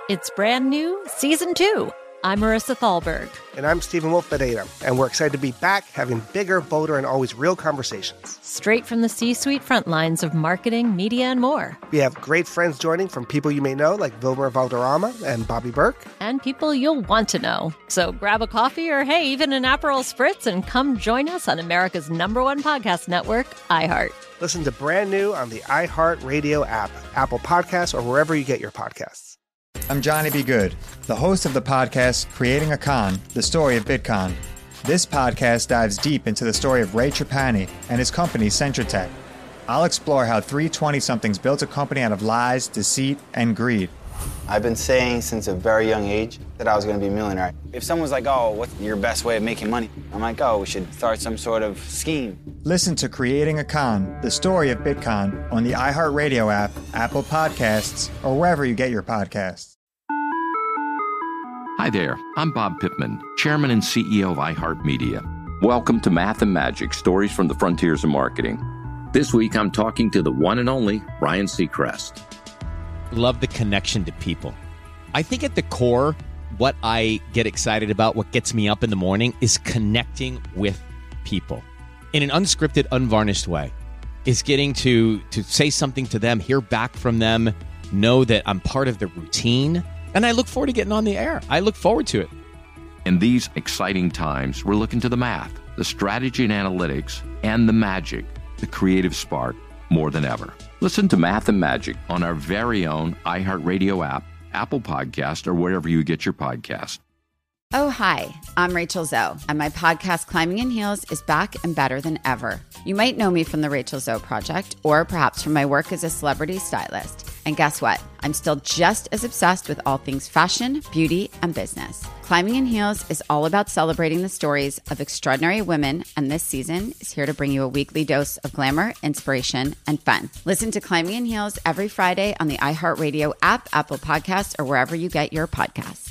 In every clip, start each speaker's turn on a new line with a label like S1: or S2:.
S1: It's brand new, Season 2. I'm Marissa Thalberg.
S2: And I'm Stephen Wolf Bedeta, and we're excited to be back having bigger, bolder, and always real conversations.
S1: Straight from the C-suite front lines of marketing, media, and more.
S2: We have great friends joining from people you may know, like Wilmer Valderrama and Bobby Burke.
S1: And people you'll want to know. So grab a coffee or, hey, even an Aperol Spritz and come join us on America's #1 podcast network, iHeart.
S2: Listen to Brand New on the iHeart Radio app, Apple Podcasts, or wherever you get your podcasts.
S3: I'm Johnny B. Good, the host of the podcast Creating a Con, the story of Bitcoin. This podcast dives deep into the story of Ray Trapani and his company, Centratech. I'll explore how three 20-somethings built a company out of lies, deceit, and greed.
S4: I've been saying since a very young age that I was going to be a millionaire. If someone's like, oh, what's your best way of making money? I'm like, oh, we should start some sort of scheme.
S3: Listen to Creating a Con, the story of Bitcoin on the iHeartRadio app, Apple Podcasts, or wherever you get your podcasts.
S5: Hi there, I'm Bob Pittman, Chairman and CEO of iHeartMedia. Welcome to Math and Magic, Stories from the Frontiers of Marketing. This week I'm talking to the one and only Ryan Seacrest.
S6: Love the connection to people. I think at the core, what I get excited about, what gets me up in the morning, is connecting with people in an unscripted, unvarnished way. Is getting to say something to them, hear back from them, know that I'm part of the routine. And I look forward to getting on the air. I look forward to it.
S5: In these exciting times, we're looking to the math, the strategy and analytics, and the magic, the creative spark, more than ever. Listen to Math and Magic on our very own iHeartRadio app, Apple Podcast, or wherever you get your podcast.
S7: Oh, hi, I'm Rachel Zoe, and my podcast, Climbing in Heels, is back and better than ever. You might know me from the Rachel Zoe Project, or perhaps from my work as a celebrity stylist. And guess what? I'm still just as obsessed with all things fashion, beauty, and business. Climbing in Heels is all about celebrating the stories of extraordinary women, and this season is here to bring you a weekly dose of glamour, inspiration, and fun. Listen to Climbing in Heels every Friday on the iHeartRadio app, Apple Podcasts, or wherever you get your podcasts.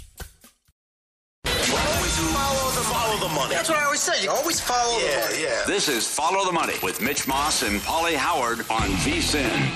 S8: Follow the money. That's what I always say. You always follow the money. Yeah.
S9: This is Follow the Money with Mitch Moss and Paulie Howard on VSiN.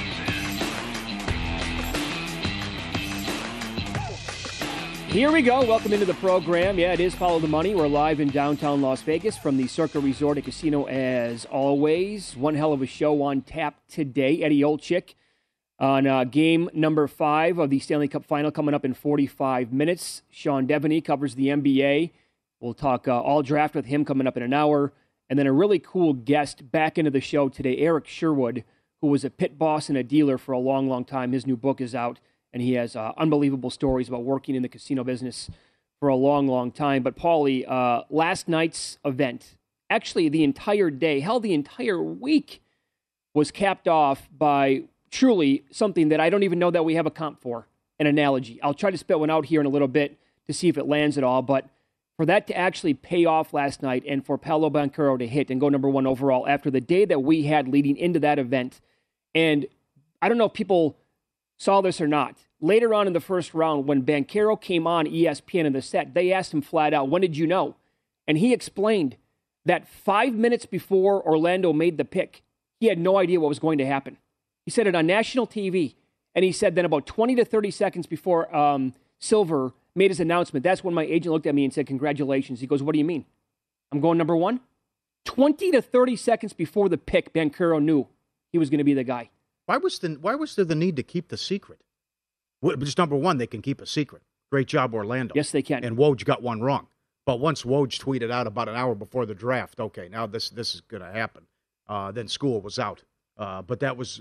S10: Here we go. Welcome into the program. Yeah, it is Follow the Money. We're live in downtown Las Vegas from the Circa Resort and Casino as always. One hell of a show on tap today. Eddie Olczyk on game number 5 of the Stanley Cup Final coming up in 45 minutes. Sean Devaney covers the NBA. We'll talk all draft with him coming up in an hour. And then a really cool guest back into the show today, Eric Sherwood, who was a pit boss and a dealer for a long, long time. His new book is out, and he has unbelievable stories about working in the casino business for a long, long time. But, Paulie, last night's event, actually the entire day, hell, the entire week, was capped off by truly something that I don't even know that we have a comp for, an analogy. I'll try to spit one out here in a little bit to see if it lands at all, but for that to actually pay off last night and for Paolo Banchero to hit and go number 1 overall after the day that we had leading into that event, and I don't know if people saw this or not. Later on in the first round, when Banchero came on ESPN in the set, they asked him flat out, when did you know? And he explained that 5 minutes before Orlando made the pick, he had no idea what was going to happen. He said it on national TV, and he said then about 20 to 30 seconds before Silver made his announcement, that's when my agent looked at me and said, congratulations. He goes, what do you mean? I'm going number 1? 20 to 30 seconds before the pick, Banchero knew he was going to be the guy.
S11: Why was there the need to keep the secret? Just number 1, they can keep a secret. Great job, Orlando.
S10: Yes, they can.
S11: And Woj got one wrong. But once Woj tweeted out about an hour before the draft, okay, now this is going to happen. Then school was out. But that was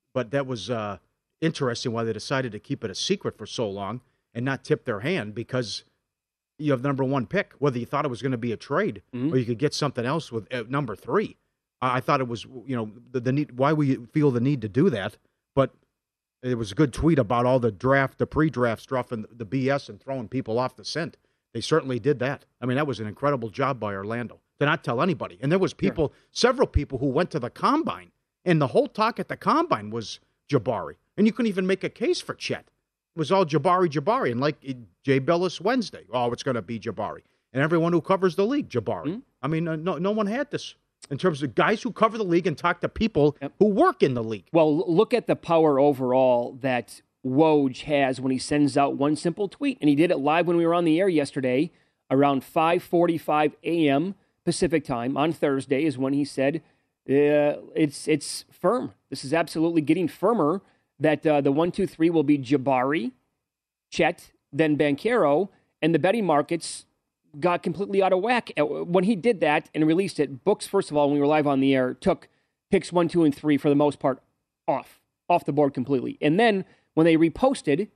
S11: interesting why they decided to keep it a secret for so long and not tip their hand, because you have number 1 pick, whether you thought it was going to be a trade or you could get something else with number 3. I thought it was, the need, why we feel the need to do that, but it was a good tweet about all the pre-draft stuff and the BS and throwing people off the scent. They certainly did that. I mean, that was an incredible job by Orlando to not tell anybody. And there was people, several people who went to the Combine, and the whole talk at the Combine was Jabari. And you couldn't even make a case for Chet. It was all Jabari. And like Jay Billis Wednesday, it's going to be Jabari. And everyone who covers the league, Jabari. I mean, no one had this in terms of guys who cover the league and talk to people who work in the league.
S10: Well, look at the power overall that Woj has when he sends out one simple tweet. And he did it live when we were on the air yesterday around 5:45 a.m. Pacific time on Thursday is when he said, it's firm. This is absolutely getting firmer that the 1-2-3 will be Jabari, Chet, then Banchero, and the betting markets got completely out of whack. When he did that and released it, books, first of all, when we were live on the air, took picks 1, 2, and 3 for the most part off the board completely. And then when they reposted,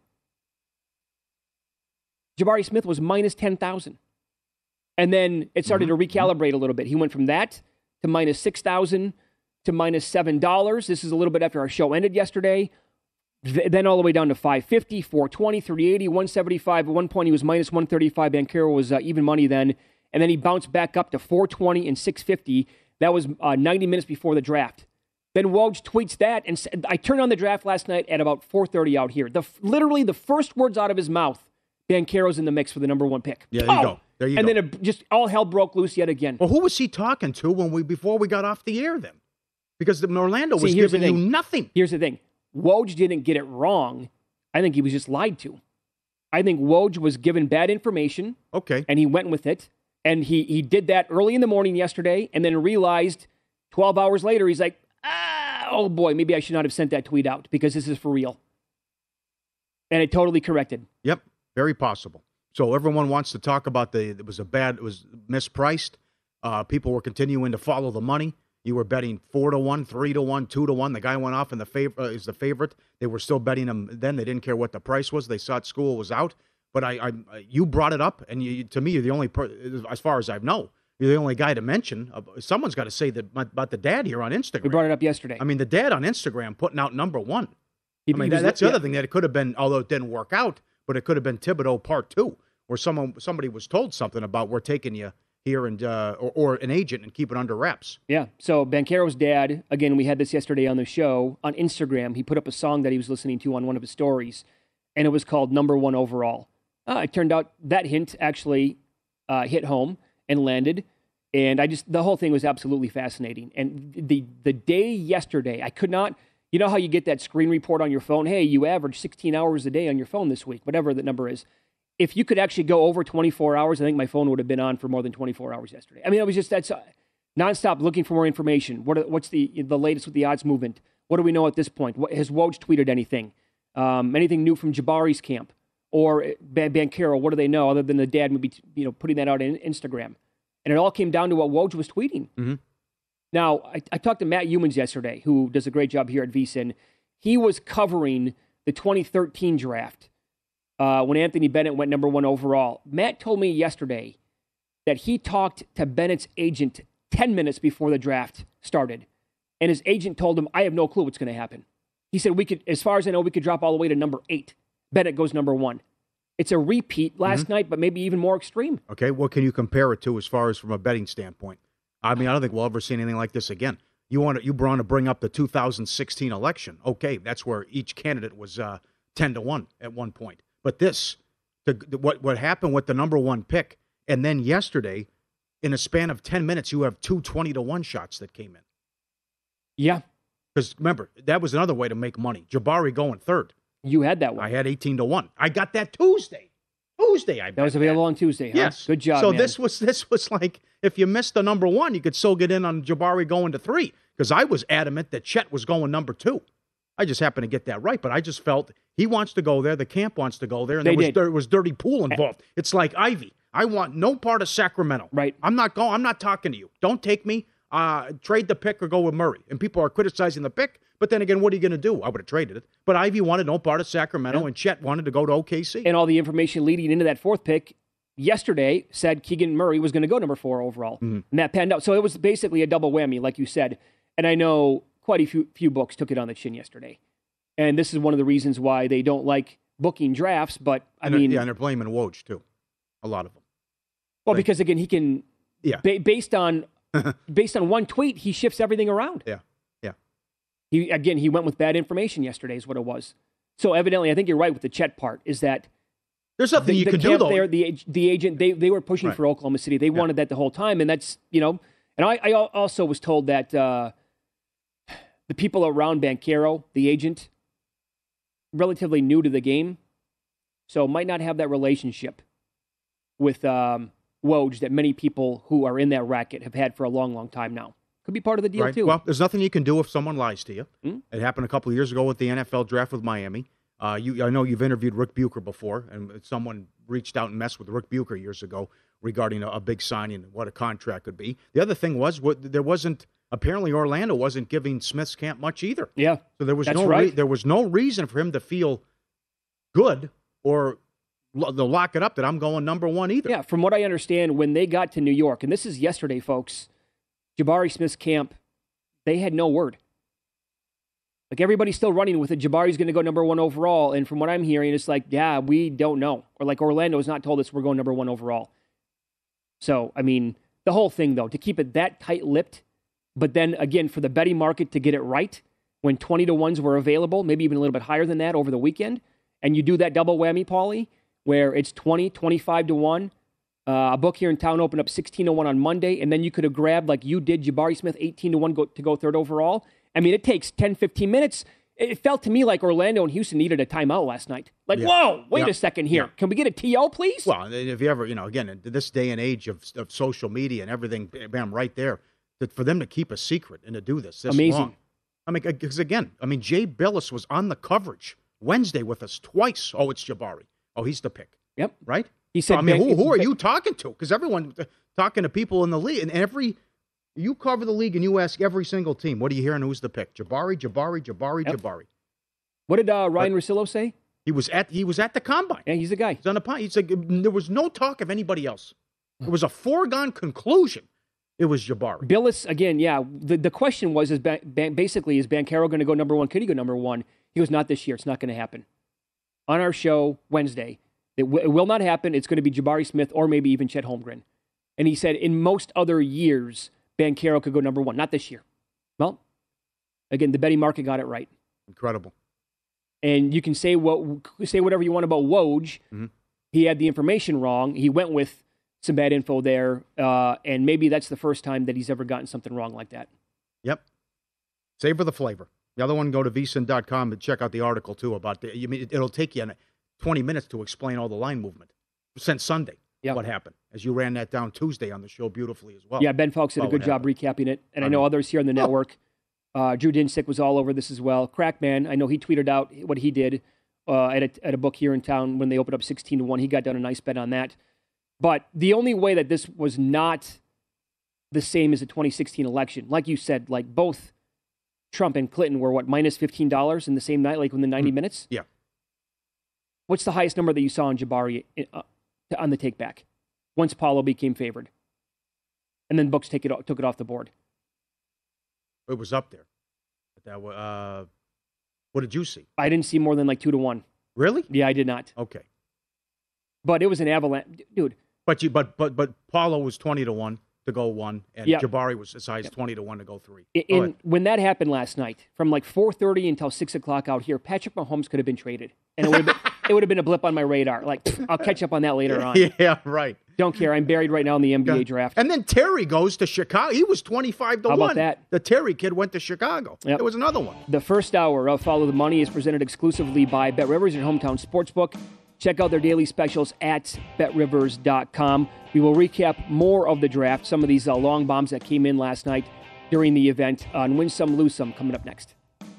S10: Jabari Smith was minus 10,000. And then it started to recalibrate a little bit. He went from that to minus 6,000 to minus $7. This is a little bit after our show ended yesterday. Then all the way down to 550, 420, 380, 175. At one point, he was minus 135. Banchero was even money then. And then he bounced back up to 420 and 650. That was 90 minutes before the draft. Then Woj tweets that, and said, I turned on the draft last night at about 4:30 out here. Literally the first words out of his mouth, Banchero's in the mix for the number 1 pick.
S11: Yeah, there you go. There you go.
S10: And then just all hell broke loose yet again.
S11: Well, who was he talking to before we got off the air then? Because Orlando was giving you nothing.
S10: Here's the thing. Woj didn't get it wrong. I think he was just lied to. I think Woj was given bad information.
S11: Okay.
S10: And he went with it. And he did that early in the morning yesterday and then realized 12 hours later, he's like, oh boy, maybe I should not have sent that tweet out because this is for real. And it totally corrected.
S11: Yep. Very possible. So everyone wants to talk about it was mispriced. People were continuing to follow the money. You were betting 4-1, 3-1, 2-1. The guy went off in is the favorite. They were still betting him then. They didn't care what the price was. They saw school was out. But you brought it up, and to me, you're the only as far as I know, you're the only guy to mention. Someone's got to say that about the dad here on Instagram.
S10: We brought it up yesterday.
S11: I mean, the dad on Instagram putting out number 1. That's the other thing that it could have been, although it didn't work out, but it could have been Thibodeau Part 2, where somebody was told something about we're taking you here and or an agent and keep it under wraps.
S10: Yeah. So Banchero's dad, again, we had this yesterday on the show on Instagram. He put up a song that he was listening to on one of his stories, and it was called Number 1 Overall. It turned out that hint actually hit home and landed, and the whole thing was absolutely fascinating. And the day yesterday, I could not. You know how you get that screen report on your phone? Hey, you average 16 hours a day on your phone this week, whatever the number is. If you could actually go over 24 hours, I think my phone would have been on for more than 24 hours yesterday. I mean, it was just that's nonstop looking for more information. What's the latest with the odds movement? What do we know at this point? Has Woj tweeted anything? Anything new from Jabari's camp or Banchero? What do they know other than the dad maybe putting that out on Instagram? And it all came down to what Woj was tweeting.
S11: Mm-hmm.
S10: Now, I talked to Matt Humans yesterday, who does a great job here at VSiN. He was covering the 2013 draft when Anthony Bennett went number 1 overall. Matt told me yesterday that he talked to Bennett's agent 10 minutes before the draft started. And his agent told him, I have no clue what's going to happen. He said, as far as I know, we could drop all the way to number 8. Bennett goes number 1. It's a repeat last night, but maybe even more extreme.
S11: Okay, what can you compare it to as far as from a betting standpoint? I mean, I don't think we'll ever see anything like this again. You want to bring up the 2016 election. Okay, that's where each candidate was 10-1 at one point. But what happened with the number 1 pick, and then yesterday, in a span of 10 minutes, you have 2 20-1 shots that came in.
S10: Yeah.
S11: Because remember, that was another way to make money. Jabari going 3rd.
S10: You had that one.
S11: I had 18-1. I got that Tuesday. That
S10: was available on Tuesday, huh?
S11: Yes.
S10: Good job,
S11: So
S10: man.
S11: this was like, if you missed the number 1, you could still get in on Jabari going to 3. Because I was adamant that Chet was going number 2. I just happened to get that right, but I just felt he wants to go there, the camp wants to go there, and there was dirty pool involved. It's like Ivy. I want no part of Sacramento.
S10: Right.
S11: I'm not talking to you. Don't take me. Trade the pick or go with Murray. And people are criticizing the pick, but then again, what are you going to do? I would have traded it. But Ivy wanted no part of Sacramento, and Chet wanted to go to OKC.
S10: And all the information leading into that 4th pick yesterday said Keegan Murray was going to go number 4 overall. Mm-hmm. And that panned out. So it was basically a double whammy, like you said. And I know quite a few books took it on the chin yesterday. And this is one of the reasons why they don't like booking drafts. But,
S11: and they're blaming Woj, too. A lot of them.
S10: Well, because, again, he can, based on one tweet, he shifts everything around.
S11: Yeah.
S10: He went with bad information yesterday is what it was. So evidently, I think you're right with the Chet part, is that
S11: there's nothing you can do, though.
S10: There, the agent, they were pushing for Oklahoma City. They wanted that the whole time, and that's, and I also was told that the people around Banchero, the agent, relatively new to the game, so might not have that relationship with Woj that many people who are in that racket have had for a long, long time now. Could be part of the deal, too.
S11: Well, there's nothing you can do if someone lies to you. It happened a couple of years ago with the NFL draft with Miami. I know you've interviewed Rick Bucher before, and someone reached out and messed with Rick Bucher years ago regarding a big signing and what a contract could be. The other thing was apparently Orlando wasn't giving Smith's camp much either.
S10: Yeah,
S11: so there was
S10: right.
S11: There was no reason for him to feel good or to lock it up that I'm going number one either.
S10: Yeah, from what I understand, when they got to New York, and this is yesterday, folks, Jabari Smith's camp, they had no word. Like, everybody's still running with it. Jabari's going to go number one overall. And from what I'm hearing, it's like, yeah, we don't know. Or like Orlando's not told us we're going number one overall. So, I mean, the whole thing, though, to keep it that tight-lipped, but then, again, for the betting market to get it right, when 20-1s were available, maybe even a little bit higher than that over the weekend, and you do that double whammy, Paulie, where it's 20, 25-1, a book here in town opened up 16-1 on Monday, and then you could have grabbed, like you did, Jabari Smith, 18-1 to go third overall. I mean, it takes 10, 15 minutes. It felt to me like Orlando and Houston needed a timeout last night. Like, whoa, wait a second here. Yeah. Can we get a TO, please?
S11: Well, if you ever, again, in this day and age of social media and everything, bam, right there, for them to keep a secret and to do this
S10: amazing.
S11: Long. I mean, because again, Jay Billis was on the coverage Wednesday with us twice. Oh, it's Jabari. Oh, he's the pick.
S10: Yep.
S11: Right?
S10: He said,
S11: who are you talking to? Because everyone talking to people in the league, and you cover the league and you ask every single team, what are you hearing? Who's the pick? Jabari. Jabari.
S10: What did Ryan Russillo say?
S11: He was at the combine.
S10: Yeah, he's the guy.
S11: He's on the pine. He's like, there was no talk of anybody else. It was a foregone conclusion. It was Jabari.
S10: Billis, again, yeah. The question was, basically, is Banchero going to go number one? Could he go number one? He goes, not this year. It's not going to happen. On our show Wednesday, it will not happen. It's going to be Jabari Smith or maybe even Chet Holmgren. And he said, in most other years, Banchero could go number one. Not this year. Well, again, the betting market got it right.
S11: Incredible.
S10: And you can say whatever you want about Woj. Mm-hmm. He had the information wrong. He went with some bad info there, and maybe that's the first time that he's ever gotten something wrong like that.
S11: Yep. Savor the flavor. The other one, go to vsin.com and check out the article, too, about it'll take you 20 minutes to explain all the line movement since Sunday, what happened, as you ran that down Tuesday on the show beautifully as well.
S10: Yeah, Ben Fowlks did a good job recapping it, and I know others here on the network. Drew Dinsick was all over this as well. Crackman, I know he tweeted out what he did at a book here in town when they opened up 16-1. He got down a nice bet on that. But the only way that this was not the same as the 2016 election, like you said, like both Trump and Clinton were, minus $15 in the same night, like in the 90 minutes?
S11: Yeah.
S10: What's the highest number that you saw on Jabari on the take back once Paulo became favored? And then books took it off the board.
S11: It was up there. But what did you see?
S10: I didn't see more than like 2-1.
S11: Really?
S10: Yeah, I did not.
S11: Okay.
S10: But it was an avalanche, dude.
S11: But Paulo was 20-1 to go 1, and Jabari was as high as 20-1 to go 3.
S10: When that happened last night, from like 4:30 until 6 o'clock out here, Patrick Mahomes could have been traded, and it would have been a blip on my radar. Like, I'll catch up on that later on.
S11: Yeah, right.
S10: Don't care. I'm buried right now in the NBA draft.
S11: And then Terry goes to Chicago. He was 25-1.
S10: How about that?
S11: The Terry kid went to Chicago. Yep. There was another one.
S10: The first hour of Follow the Money is presented exclusively by BetRivers, your hometown sportsbook. Check out their daily specials at betrivers.com. We will recap more of the draft, some of these long bombs that came in last night during the event on Win Some, Lose Some coming up next.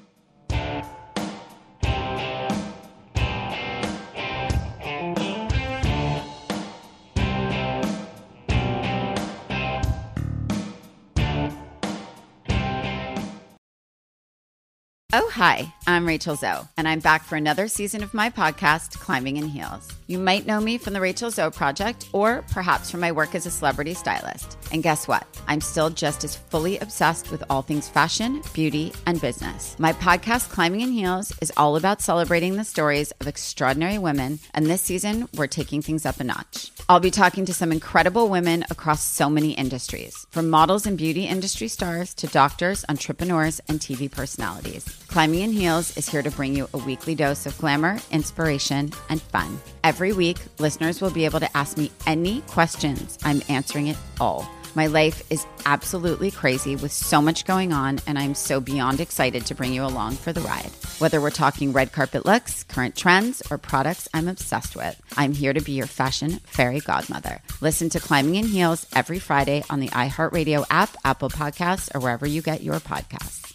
S7: Oh, hi, I'm Rachel Zoe, and I'm back for another season of my podcast, Climbing in Heels. You might know me from the Rachel Zoe Project, or perhaps from my work as a celebrity stylist. And guess what? I'm still just as fully obsessed with all things fashion, beauty, and business. My podcast, Climbing in Heels, is all about celebrating the stories of extraordinary women, and this season, we're taking things up a notch. I'll be talking to some incredible women across so many industries, from models and beauty industry stars to doctors, entrepreneurs, and TV personalities. Climbing in Heels is here to bring you a weekly dose of glamour, inspiration, and fun. Every week, listeners will be able to ask me any questions. I'm answering it all. My life is absolutely crazy with so much going on, and I'm so beyond excited to bring you along for the ride. Whether we're talking red carpet looks, current trends, or products I'm obsessed with, I'm here to be your fashion fairy godmother. Listen to Climbing in Heels every Friday on the iHeartRadio app, Apple Podcasts, or wherever you get your podcasts.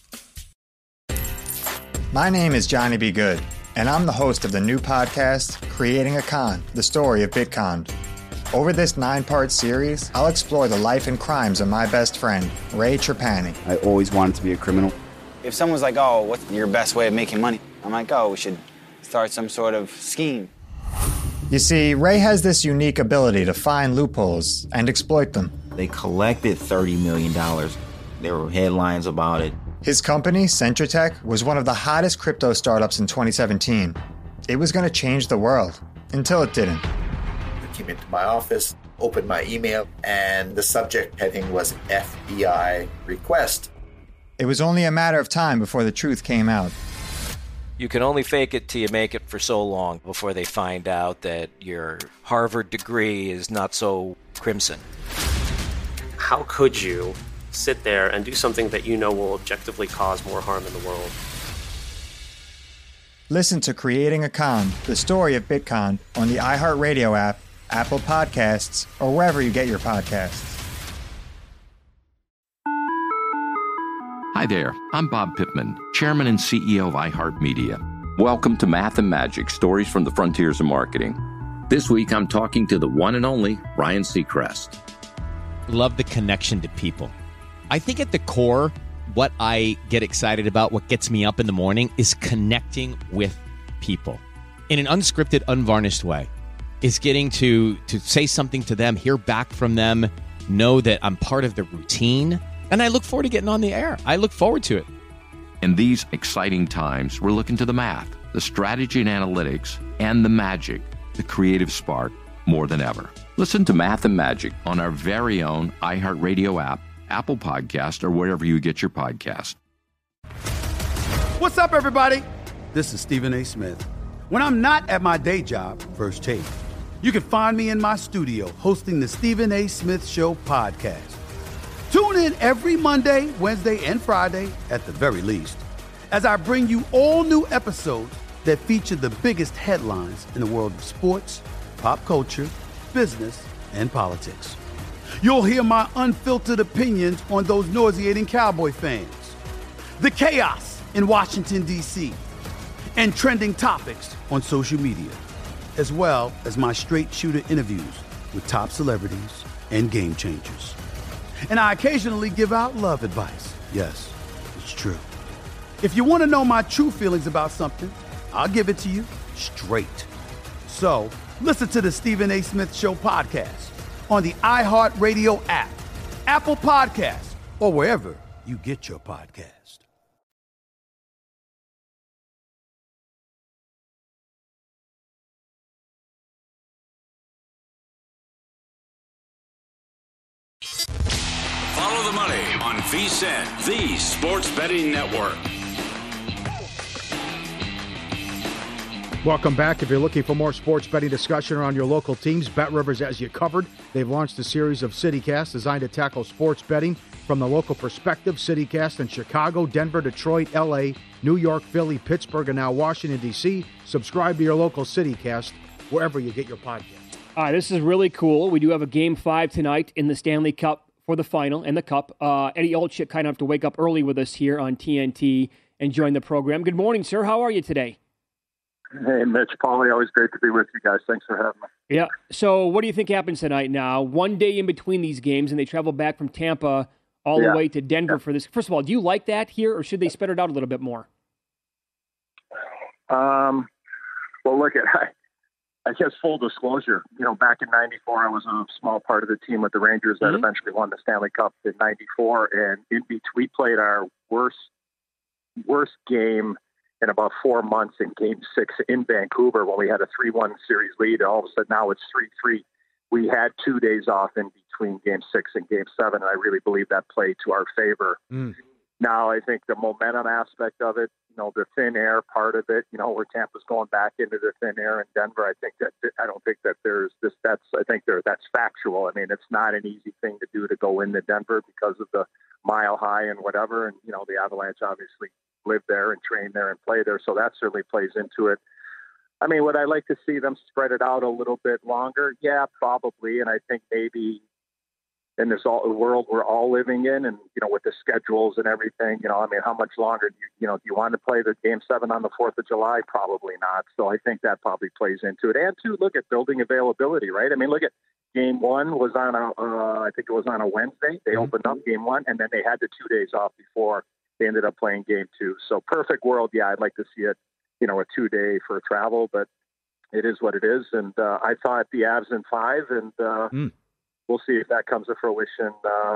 S3: My name is Johnny B. Good, and I'm the host of the new podcast, Creating a Con, the story of Bitcon. Over this 9-part series, I'll explore the life and crimes of my best friend, Ray Trapani.
S4: I always wanted to be a criminal. If someone's like, oh, what's your best way of making money? I'm like, oh, we should start some sort of scheme.
S3: You see, Ray has this unique ability to find loopholes and exploit them.
S12: They collected $30 million. There were headlines about it.
S3: His company, CentraTech, was one of the hottest crypto startups in 2017. It was going to change the world, until it didn't.
S13: I came into my office, opened my email, and the subject heading was FBI request.
S3: It was only a matter of time before the truth came out.
S14: You can only fake it till you make it for so long before they find out that your Harvard degree is not so crimson.
S15: How could you sit there and do something that you know will objectively cause more harm in the world?
S3: Listen to Creating a Con, the story of Bitcon, on the iHeartRadio app, Apple Podcasts, or wherever you get your podcasts.
S5: Hi there, I'm Bob Pittman, Chairman and CEO of iHeartMedia. Welcome to Math and Magic, Stories from the Frontiers of Marketing. This week I'm talking to the one and only Ryan Seacrest.
S6: Love the connection to people. I think at the core, what I get excited about, what gets me up in the morning, is connecting with people in an unscripted, unvarnished way. Is getting to say something to them, hear back from them, know that I'm part of the routine, and I look forward to getting on the air. I look forward to it.
S5: In these exciting times, we're looking to the math, the strategy and analytics, and the magic, the creative spark, more than ever. Listen to Math and Magic on our very own iHeartRadio app, Apple Podcast, or wherever you get your podcast.
S16: What's up, everybody? This is Stephen A. Smith. When I'm not at my day job, First Take, you can find me in my studio hosting the Stephen A. Smith Show podcast. Tune in every Monday, Wednesday, and Friday, at the very least, as I bring you all new episodes that feature the biggest headlines in the world of sports, pop culture, business, and politics. You'll hear my unfiltered opinions on those nauseating Cowboy fans, the chaos in Washington, D.C., and trending topics on social media, as well as my straight shooter interviews with top celebrities and game changers. And I occasionally give out love advice. Yes, it's true. If you want to know my true feelings about something, I'll give it to you straight. So listen to the Stephen A. Smith Show podcast on the iHeartRadio app, Apple Podcasts, or wherever you get your podcast.
S9: Follow the money on VSiN, the sports betting network.
S11: Welcome back. If you're looking for more sports betting discussion around your local teams, BetRivers has you covered. They've launched a series of CityCasts designed to tackle sports betting from the local perspective. CityCast in Chicago, Denver, Detroit, L.A., New York, Philly, Pittsburgh, and now Washington, D.C. Subscribe to your local CityCast wherever you get your podcast.
S10: All right, this is really cool. We do have a Game 5 tonight in the Stanley Cup for the final and the Cup. Eddie Olczyk kind of have to wake up early with us here on TNT and join the program. Good morning, sir. How are you today?
S17: Hey, Mitch, Paulie, always great to be with you guys. Thanks for having me.
S10: Yeah. So what do you think happens tonight now? One day in between these games, and they travel back from Tampa all the way to Denver for this. First of all, do you like that here, or should they spread it out a little bit more?
S17: Well, look, I guess full disclosure, back in 94, I was a small part of the team with the Rangers that eventually won the Stanley Cup in 94. And in between, we played our worst game in about 4 months in Game 6 in Vancouver when we had a 3-1 series lead. And all of a sudden now it's 3-3. We had 2 days off in between Game 6 and Game 7, and I really believe that played to our favor. Now, I think the momentum aspect of it, the thin air part of it, where Tampa's going back into the thin air in Denver, I don't think that there's this. That's factual. I mean, it's not an easy thing to do to go into Denver because of the Mile High and whatever. And the Avalanche obviously live there and train there and play there, so that certainly plays into it. I mean, would I like to see them spread it out a little bit longer? Yeah, probably. And I think maybe in this world we're all living in, and with the schedules and everything, I mean, how much longer do you want to play the Game 7 on the 4th of July? Probably not. So I think that probably plays into it. And two, look at building availability, right? I mean, look at Game 1 was on I think it was on a Wednesday. They opened up Game 1, and then they had the 2 days off before they ended up playing Game 2. So perfect world, yeah, I'd like to see it, a 2-day for travel, but it is what it is. And I thought the Avs in 5, and we'll see if that comes to fruition.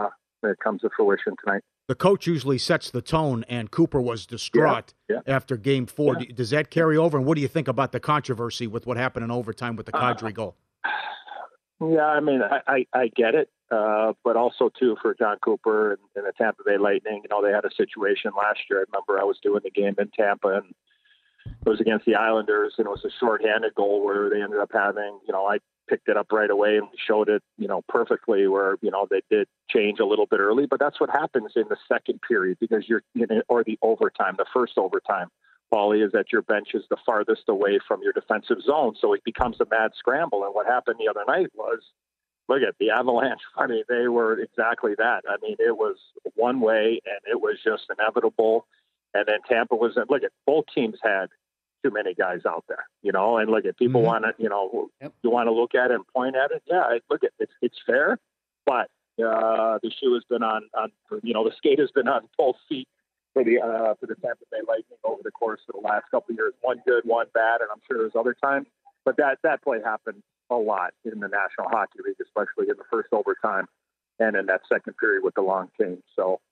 S17: Tonight.
S11: The coach usually sets the tone, and Cooper was distraught after Game 4. Yeah. Does that carry over? And what do you think about the controversy with what happened in overtime with the Kadri goal?
S17: Yeah, I mean, I get it, but also too for John Cooper and the Tampa Bay Lightning. They had a situation last year. I remember I was doing the game in Tampa, and it was against the Islanders, and it was a shorthanded goal where they ended up having, I picked it up right away and we showed it, perfectly where, they did change a little bit early, but that's what happens in the second period because or the overtime, the first overtime, Paulie, is that your bench is the farthest away from your defensive zone. So it becomes a mad scramble. And what happened the other night was, look at the Avalanche. I mean, they were exactly that. I mean, it was one way and it was just inevitable. And then Tampa was, look at both teams had too many guys out there, and look at people want to, you want to look at it and point at it. Yeah, look at it's fair, but the shoe has been on, the skate has been on both feet for the Tampa Bay Lightning over the course of the last couple of years. One good, one bad, and I'm sure there's other times, but that play happened a lot in the National Hockey League, especially in the first overtime and in that second period with the long change. So,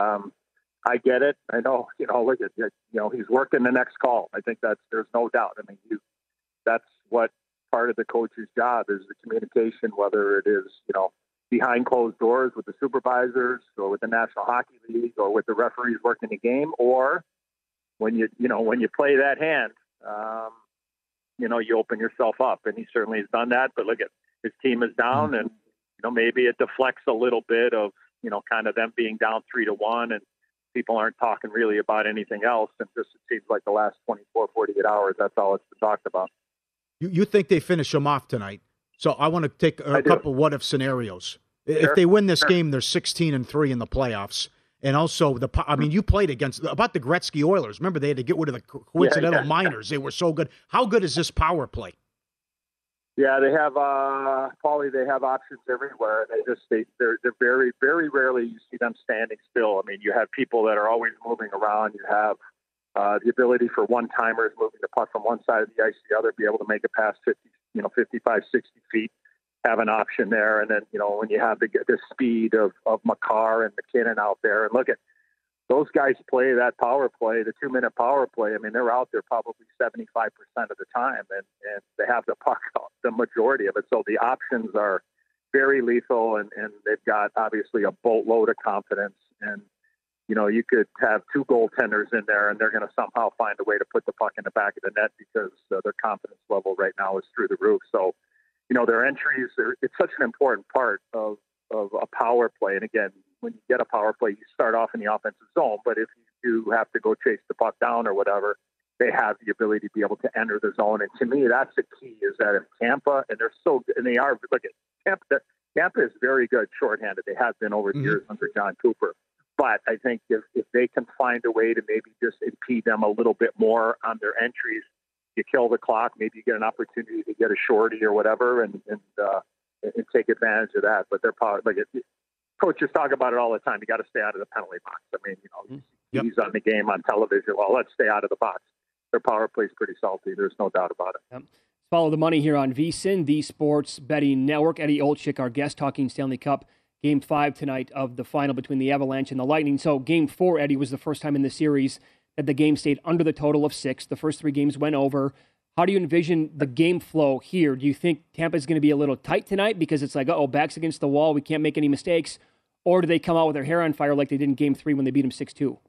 S17: I get it. I know, look at, he's working the next call. I think there's no doubt. I mean, that's what part of the coach's job is, the communication, whether it is, behind closed doors with the supervisors or with the National Hockey League or with the referees working the game, or when you play that hand, you open yourself up, and he certainly has done that. But look at, his team is down, and, maybe it deflects a little bit of, kind of them being down 3-1, and people aren't talking really about anything else. And just, it seems like the last 24, 48 hours, that's all it's been talked about. You
S11: think they finish them off tonight? So I want to take a couple what-if scenarios. Sure. If they win this game, they're 16-3 in the playoffs. And also, you played against the Gretzky Oilers. Remember, they had to get rid of the coincidental minors. They were so good. How good is this power play?
S17: Yeah, they have, Paulie, they have options everywhere. They're very, very rarely you see them standing still. I mean, you have people that are always moving around. You have the ability for one-timers moving the puck from one side of the ice to the other, be able to make it past 55, 60 feet, have an option there. And then, when you have the speed of Makar and McKinnon out there, and look at those guys play that power play, the 2-minute power play. I mean, they're out there probably 75% of the time, and they have the puck the majority of it. So the options are very lethal, and they've got obviously a boatload of confidence. And, you could have 2 goaltenders in there, and they're going to somehow find a way to put the puck in the back of the net because their confidence level right now is through the roof. So, their entries, it's such an important part of a power play. And again, when you get a power play, you start off in the offensive zone, but if you do have to go chase the puck down or whatever, they have the ability to be able to enter the zone. And to me, that's the key, is that if Tampa, and they're so good, and they are, look at Tampa is very good shorthanded. They have been over the years under John Cooper. But I think if they can find a way to maybe just impede them a little bit more on their entries, you kill the clock, maybe you get an opportunity to get a shorty or whatever and take advantage of that. But their power, coaches talk about it all the time. You got to stay out of the penalty box. I mean, he's on the game on television. Well, let's stay out of the box. Their power play is pretty salty. There's no doubt about it.
S10: Yep. Follow the money here on VSiN, the Sports Betting Network. Eddie Olczyk, our guest, talking Stanley Cup. Game 5 tonight of the final between the Avalanche and the Lightning. So Game 4, Eddie, was the first time in the series that the game stayed under the total of 6. The first 3 games went over. How do you envision the game flow here? Do you think Tampa's going to be a little tight tonight because it's like, backs against the wall, we can't make any mistakes? Or do they come out with their hair on fire like they did in Game 3 when they beat them 6-2?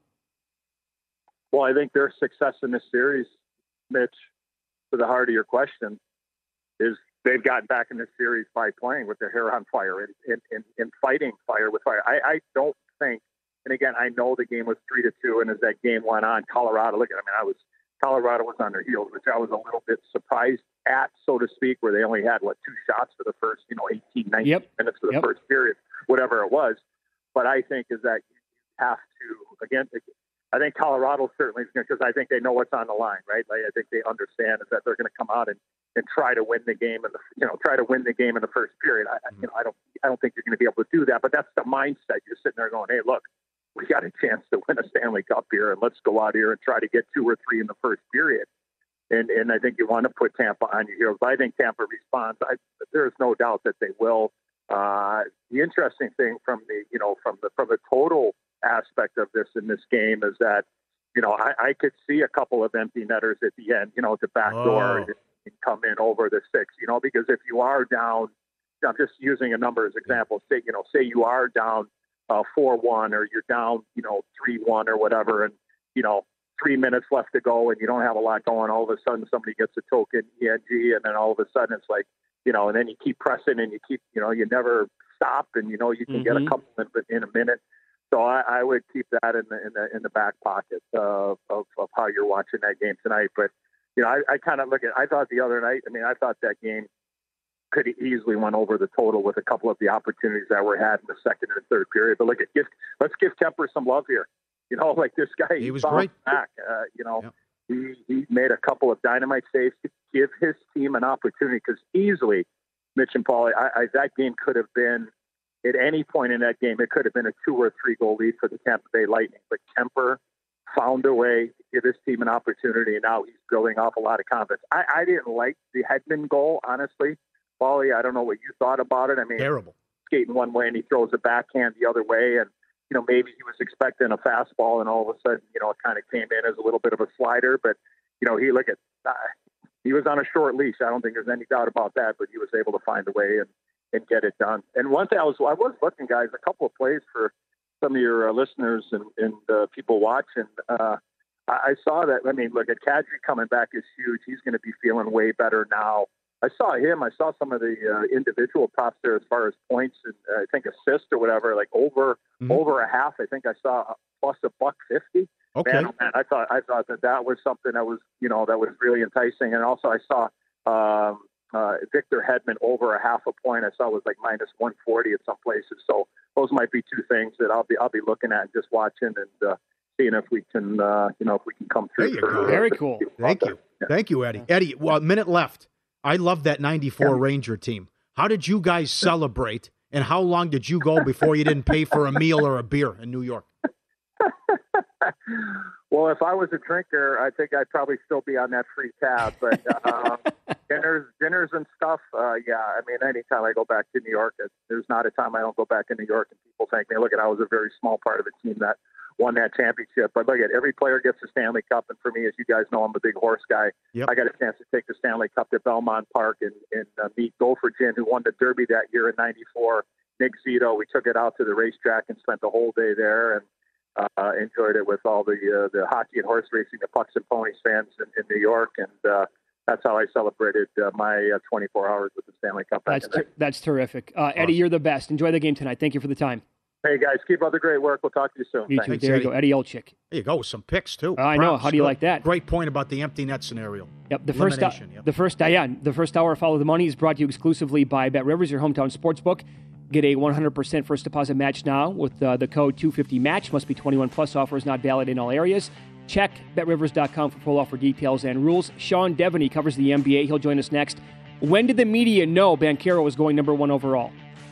S17: Well, I think their success in this series, Mitch, to the heart of your question, is they've gotten back in this series by playing with their hair on fire and fighting fire with fire. I don't think, and again, I know the game was 3-2, and as that game went on, Colorado was on their heels, which I was a little bit surprised at, so to speak, where they only had, 2 shots for the first, 18, 19 minutes of the first period, whatever it was. But I think is that you have to, again, I think Colorado certainly is going to, because I think they know what's on the line, right? Like, I think they understand is that they're going to come out and try to win the game in the first period. I don't think you're going to be able to do that, but that's the mindset. You're sitting there going, hey, look, we got a chance to win a Stanley Cup here, and let's go out here and try to get 2 or 3 in the first period. And I think you want to put Tampa on your heels. I think Tampa responds. There's no doubt that they will. The interesting thing from the total aspect of this in this game is that, I could see a couple of empty netters at the end, to backdoor and come in over the 6, because if you are down, I'm just using a number as example, say you are down 4-1 or you're down, 3-1 or whatever, and, 3 minutes left to go and you don't have a lot going, all of a sudden somebody gets a token ENG, and then all of a sudden it's like, and then you keep pressing and you keep, you never stop, and, you can get a couple in a minute. So I would keep that in the back pocket of how you're watching that game tonight. But, I kind of I thought the other night, I thought that game could easily went over the total with a couple of the opportunities that were had in the second and third period. But let's give Kemper some love here. Like this guy,
S11: he was great.
S17: Back. He made a couple of dynamite saves to give his team an opportunity, because easily, Mitch and Paulie, that game could have been, at any point in that game, it could have been a 2 or 3 goal lead for the Tampa Bay Lightning. But Kemper found a way to give his team an opportunity, and now he's building off a lot of confidence. I didn't like the Hedman goal, honestly. Paulie, I don't know what you thought about it.
S11: Terrible.
S17: Skating one way and he throws a backhand the other way, and maybe he was expecting a fastball, and all of a sudden, it kind of came in as a little bit of a slider. But, he was on a short leash. I don't think there's any doubt about that, but he was able to find a way and get it done. And one thing I was looking, guys, a couple of plays for some of your listeners and people watching. I saw that. Look, at Kadri coming back is huge. He's going to be feeling way better now. I saw him. I saw some of the individual props there as far as points and I think assists or whatever, like over a half. I think I saw plus $1.50.
S11: Okay.
S17: Man, I thought that was something that was that was really enticing. And also I saw Victor Hedman over a half a point. I saw it was like minus 140 at some places. So those might be 2 things that I'll be looking at and just watching and seeing if we can come through.
S11: There you go.
S10: Very cool.
S11: Thank you. Thank you, Eddie. Eddie, a minute left. I love that 94 Ranger team. How did you guys celebrate, and how long did you go before you didn't pay for a meal or a beer in New York?
S17: Well, if I was a drinker, I think I'd probably still be on that free tab. But dinners and stuff, anytime I go back to New York, there's not a time I don't go back to New York and people thank me. Look, I was a very small part of the team that won that championship. But look, every player gets a Stanley Cup, and for me, as you guys know, I'm a big horse guy.
S11: Yep.
S17: I got a chance to take the Stanley Cup to Belmont Park and meet Gopher Gin, who won the Derby that year in '94. Nick Zito. We took it out to the racetrack and spent the whole day there, and enjoyed it with all the hockey and horse racing, the Pucks and Ponies fans in New York, and that's how I celebrated my 24 hours with the Stanley Cup.
S10: That's terrific. Eddie, you're the best. Enjoy the game tonight. Thank you for the time.
S17: Hey, guys, keep up the great work. We'll talk to you soon.
S10: You too. There you go. Eddie Olczyk.
S11: There you go with some picks, too.
S10: I know. How do you like that?
S11: Great point about the empty net scenario.
S10: Yep. The first hour of Follow the Money is brought to you exclusively by BetRivers, your hometown sportsbook. Get a 100% first deposit match now with the code 250MATCH. Must be 21 plus. Offers not valid in all areas. Check BetRivers.com for full offer details and rules. Sean Devaney covers the NBA. He'll join us next. When did the media know Banchero was going number 1 overall?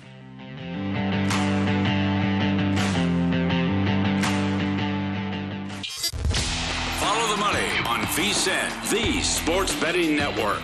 S9: Follow the money on VSiN, the sports betting network.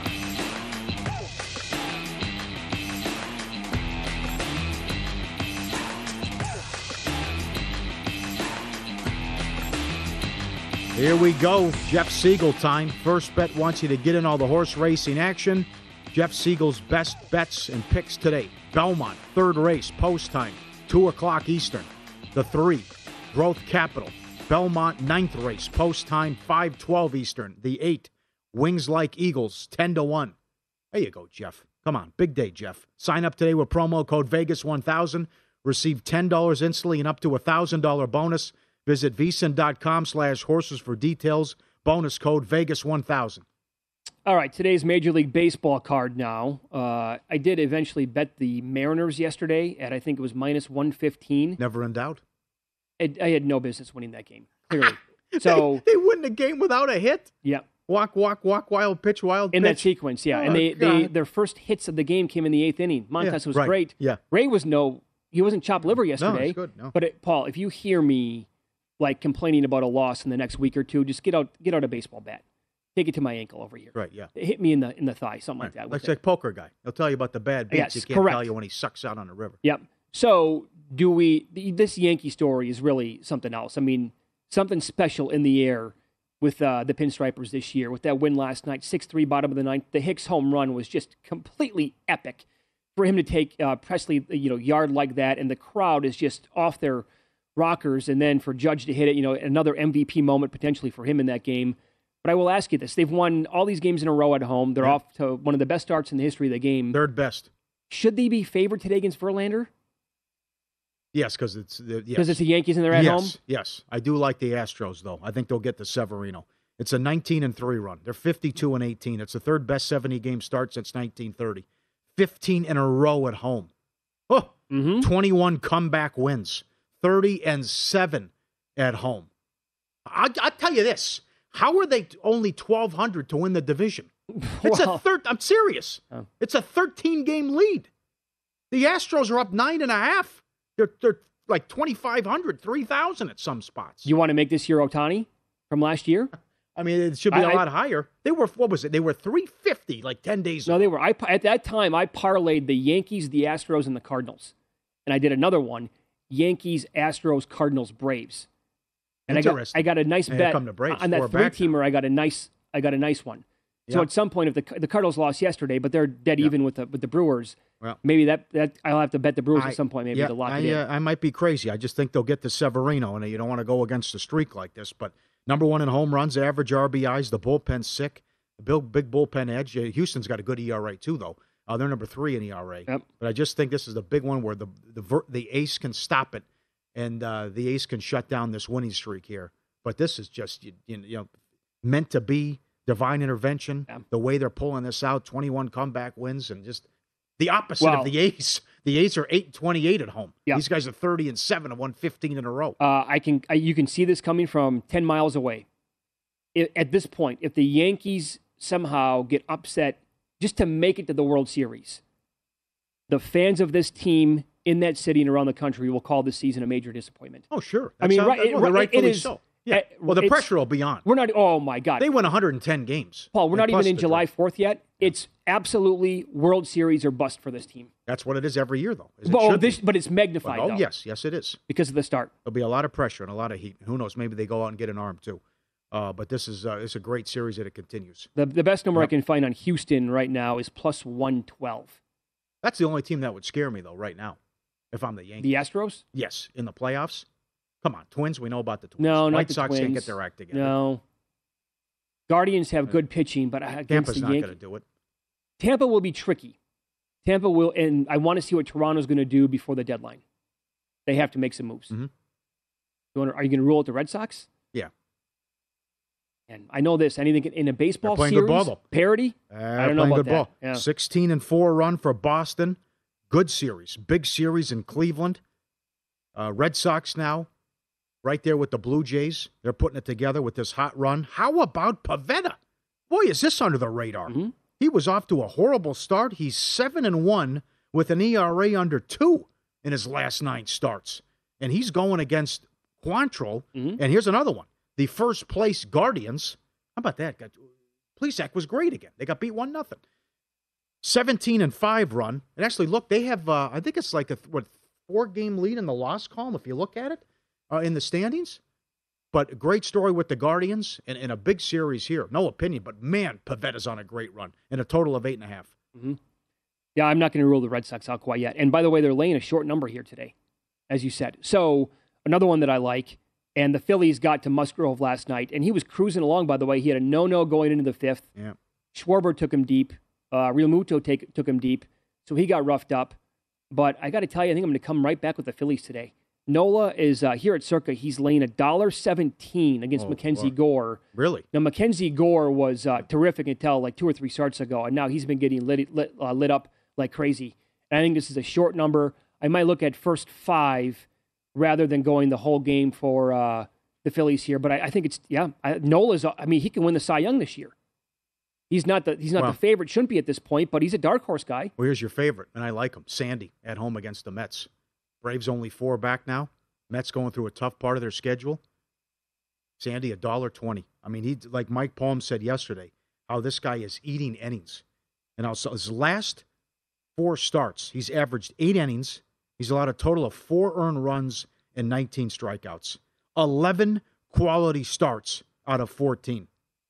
S11: Here we go. Jeff Siegel time. First Bet wants you to get in all the horse racing action. Jeff Siegel's best bets and picks today. Belmont, third race, post time. 2 o'clock Eastern. The 3, Growth Capital. Belmont, 9th race. Post time, 5:12 Eastern. The 8, Wings Like Eagles, 10-1. There you go, Jeff. Come on, big day, Jeff. Sign up today with promo code Vegas1000. Receive $10 instantly and up to $1,000 bonus. Visit vsin.com/horses for details. Bonus code Vegas1000.
S10: All right, today's Major League Baseball card now. I did eventually bet the Mariners yesterday at, I think it was minus 115.
S11: Never in doubt.
S10: I had no business winning that game, clearly. So
S11: they win the game without a hit?
S10: Yeah.
S11: Walk, wild pitch, wild pitch.
S10: In that sequence, yeah.
S11: Oh,
S10: and their first hits of the game came in the 8th inning. Montes was great.
S11: Yeah.
S10: Ray was he wasn't chopped liver yesterday.
S11: No, it's good. No.
S10: But Paul, if you hear me complaining about a loss in the next week or two, just get out a baseball bat. Take it to my ankle over here.
S11: Right, yeah.
S10: Hit me in the thigh, something like that.
S11: Like poker guy. He'll tell you about the bad beats.
S10: Yes,
S11: he can't
S10: correct.
S11: tell you when he sucks out on the river.
S10: Yep. So this Yankee story is really something else. I mean, something special in the air with the Pinstripers this year. With that win last night, 6-3 bottom of the ninth. The Hicks home run was just completely epic. For him to take Presley, yard like that, and the crowd is just off their rockers, and then for Judge to hit it, another MVP moment potentially for him in that game. But I will ask you this. They've won all these games in a row at home. They're off to one of the best starts in the history of the game.
S11: Third best.
S10: Should they be favored today against Verlander?
S11: Yes, because it's the
S10: Yankees and they're at home?
S11: Yes. I do like the Astros, though. I think they'll get the Severino. It's a 19-3 run. They're 52-18. It's the third best 70-game start since 1930. 15 in a row at home. 21 comeback wins. 30-7 at home. I'll tell you this. How are they only 1,200 to win the division? It's I'm serious.
S10: Oh.
S11: It's a 13-game lead. The Astros are up 9.5. They're like 2,500, 3,000 at some spots.
S10: You want to make this year Ohtani from last year?
S11: I mean, it should be a lot higher. They were, what was it? They were 350 like 10 days ago.
S10: No, they were. At that time, I parlayed the Yankees, the Astros, and the Cardinals. And I did another one, Yankees, Astros, Cardinals, Braves. And I got a nice bet on that 3-teamer. I got a nice one. So at some point, if the Cardinals lost yesterday, but they're dead even with the Brewers, maybe that I'll have to bet the Brewers at some point, maybe to lock it in.
S11: I might be crazy. I just think they'll get the Severino, and you don't want to go against a streak like this. But number one in home runs, average RBIs, the bullpen's sick, the big bullpen edge. Houston's got a good ERA too, though. They're number 3 in ERA.
S10: Yep.
S11: But I just think this is the big one where the ace can stop it, and the ace can shut down this winning streak here. But this is just meant to be. Divine intervention, the way they're pulling this out, 21 comeback wins, and just the opposite of the A's. The A's are 8-28 at home.
S10: Yeah.
S11: These guys are 30-7 and won 15 in a row.
S10: You can see this coming from 10 miles away. At this point, if the Yankees somehow get upset just to make it to the World Series, the fans of this team in that city and around the country will call this season a major disappointment.
S11: Oh, sure.
S10: Rightfully
S11: so. Yeah. Well, the pressure will be on.
S10: We're not. Oh my God.
S11: They win 110 games.
S10: Paul, we're not even in July 4th yet. It's absolutely World Series or bust for this team.
S11: That's what it is every year, though.
S10: But it's magnified.
S11: Oh,
S10: though,
S11: yes, it is
S10: because of the start.
S11: There'll be a lot of pressure and a lot of heat. Who knows? Maybe they go out and get an arm too. But this is it's a great series that it continues.
S10: The best number I can find on Houston right now is plus 112.
S11: That's the only team that would scare me though right now, if I'm the Yankees.
S10: The Astros?
S11: Yes, in the playoffs. Come on, Twins. We know about the Twins.
S10: No,
S11: White
S10: not the
S11: Sox
S10: Twins.
S11: Can't get their act together.
S10: No. Guardians have good pitching, but against
S11: Tampa's
S10: the
S11: not going to do it.
S10: Tampa will be tricky. Tampa will, and I want to see what Toronto's going to do before the deadline. They have to make some moves.
S11: Mm-hmm.
S10: Are you going to rule out the Red Sox?
S11: Yeah.
S10: And I know this. Anything in a baseball
S11: series,
S10: good ball, parity? I don't know about
S11: good
S10: that.
S11: Ball.
S10: Yeah.
S11: 16-4 run for Boston. Good series. Big series in Cleveland. Red Sox now. Right there with the Blue Jays. They're putting it together with this hot run. How about Pivetta? Boy, is this under the radar.
S10: Mm-hmm.
S11: He was off to a horrible start. He's 7-1 with an ERA under 2 in his last 9 starts. And he's going against Quantrill.
S10: Mm-hmm.
S11: And here's another one. The first place Guardians. How about that? Plesac was great again. They got beat 1-0. 17-5 run. And actually, look, they have, I think it's like a 4-game lead in the loss column if you look at it. In the standings, but a great story with the Guardians and a big series here. No opinion, but man, Pavetta's on a great run in a total of 8.5.
S10: Mm-hmm. Yeah, I'm not going to rule the Red Sox out quite yet. And by the way, they're laying a short number here today as you said. So another one that I like, and the Phillies got to Musgrove last night, and he was cruising along, by the way. He had a no-no going into the fifth.
S11: Yeah.
S10: Schwarber took him deep. Real Muto took him deep, so he got roughed up. But I got to tell you, I think I'm going to come right back with the Phillies today. Nola is here at Circa. He's laying $1.17 against Mackenzie Gore.
S11: Really?
S10: Now, Mackenzie Gore was terrific until like 2 or 3 starts ago, and now he's been getting lit up like crazy. And I think this is a short number. I might look at first 5 rather than going the whole game for the Phillies here. But I think it's, Nola's, I mean, he can win the Cy Young this year. He's not the favorite, shouldn't be at this point, but he's a dark horse guy.
S11: Well, here's your favorite, and I like him. Sandy at home against the Mets. Braves only 4 back now. Mets going through a tough part of their schedule. Sandy, $1.20. I mean, he, like Mike Palm said yesterday, how this guy is eating innings. And also his last 4 starts, he's averaged 8 innings. He's allowed a total of 4 earned runs and 19 strikeouts. 11 quality starts out of 14.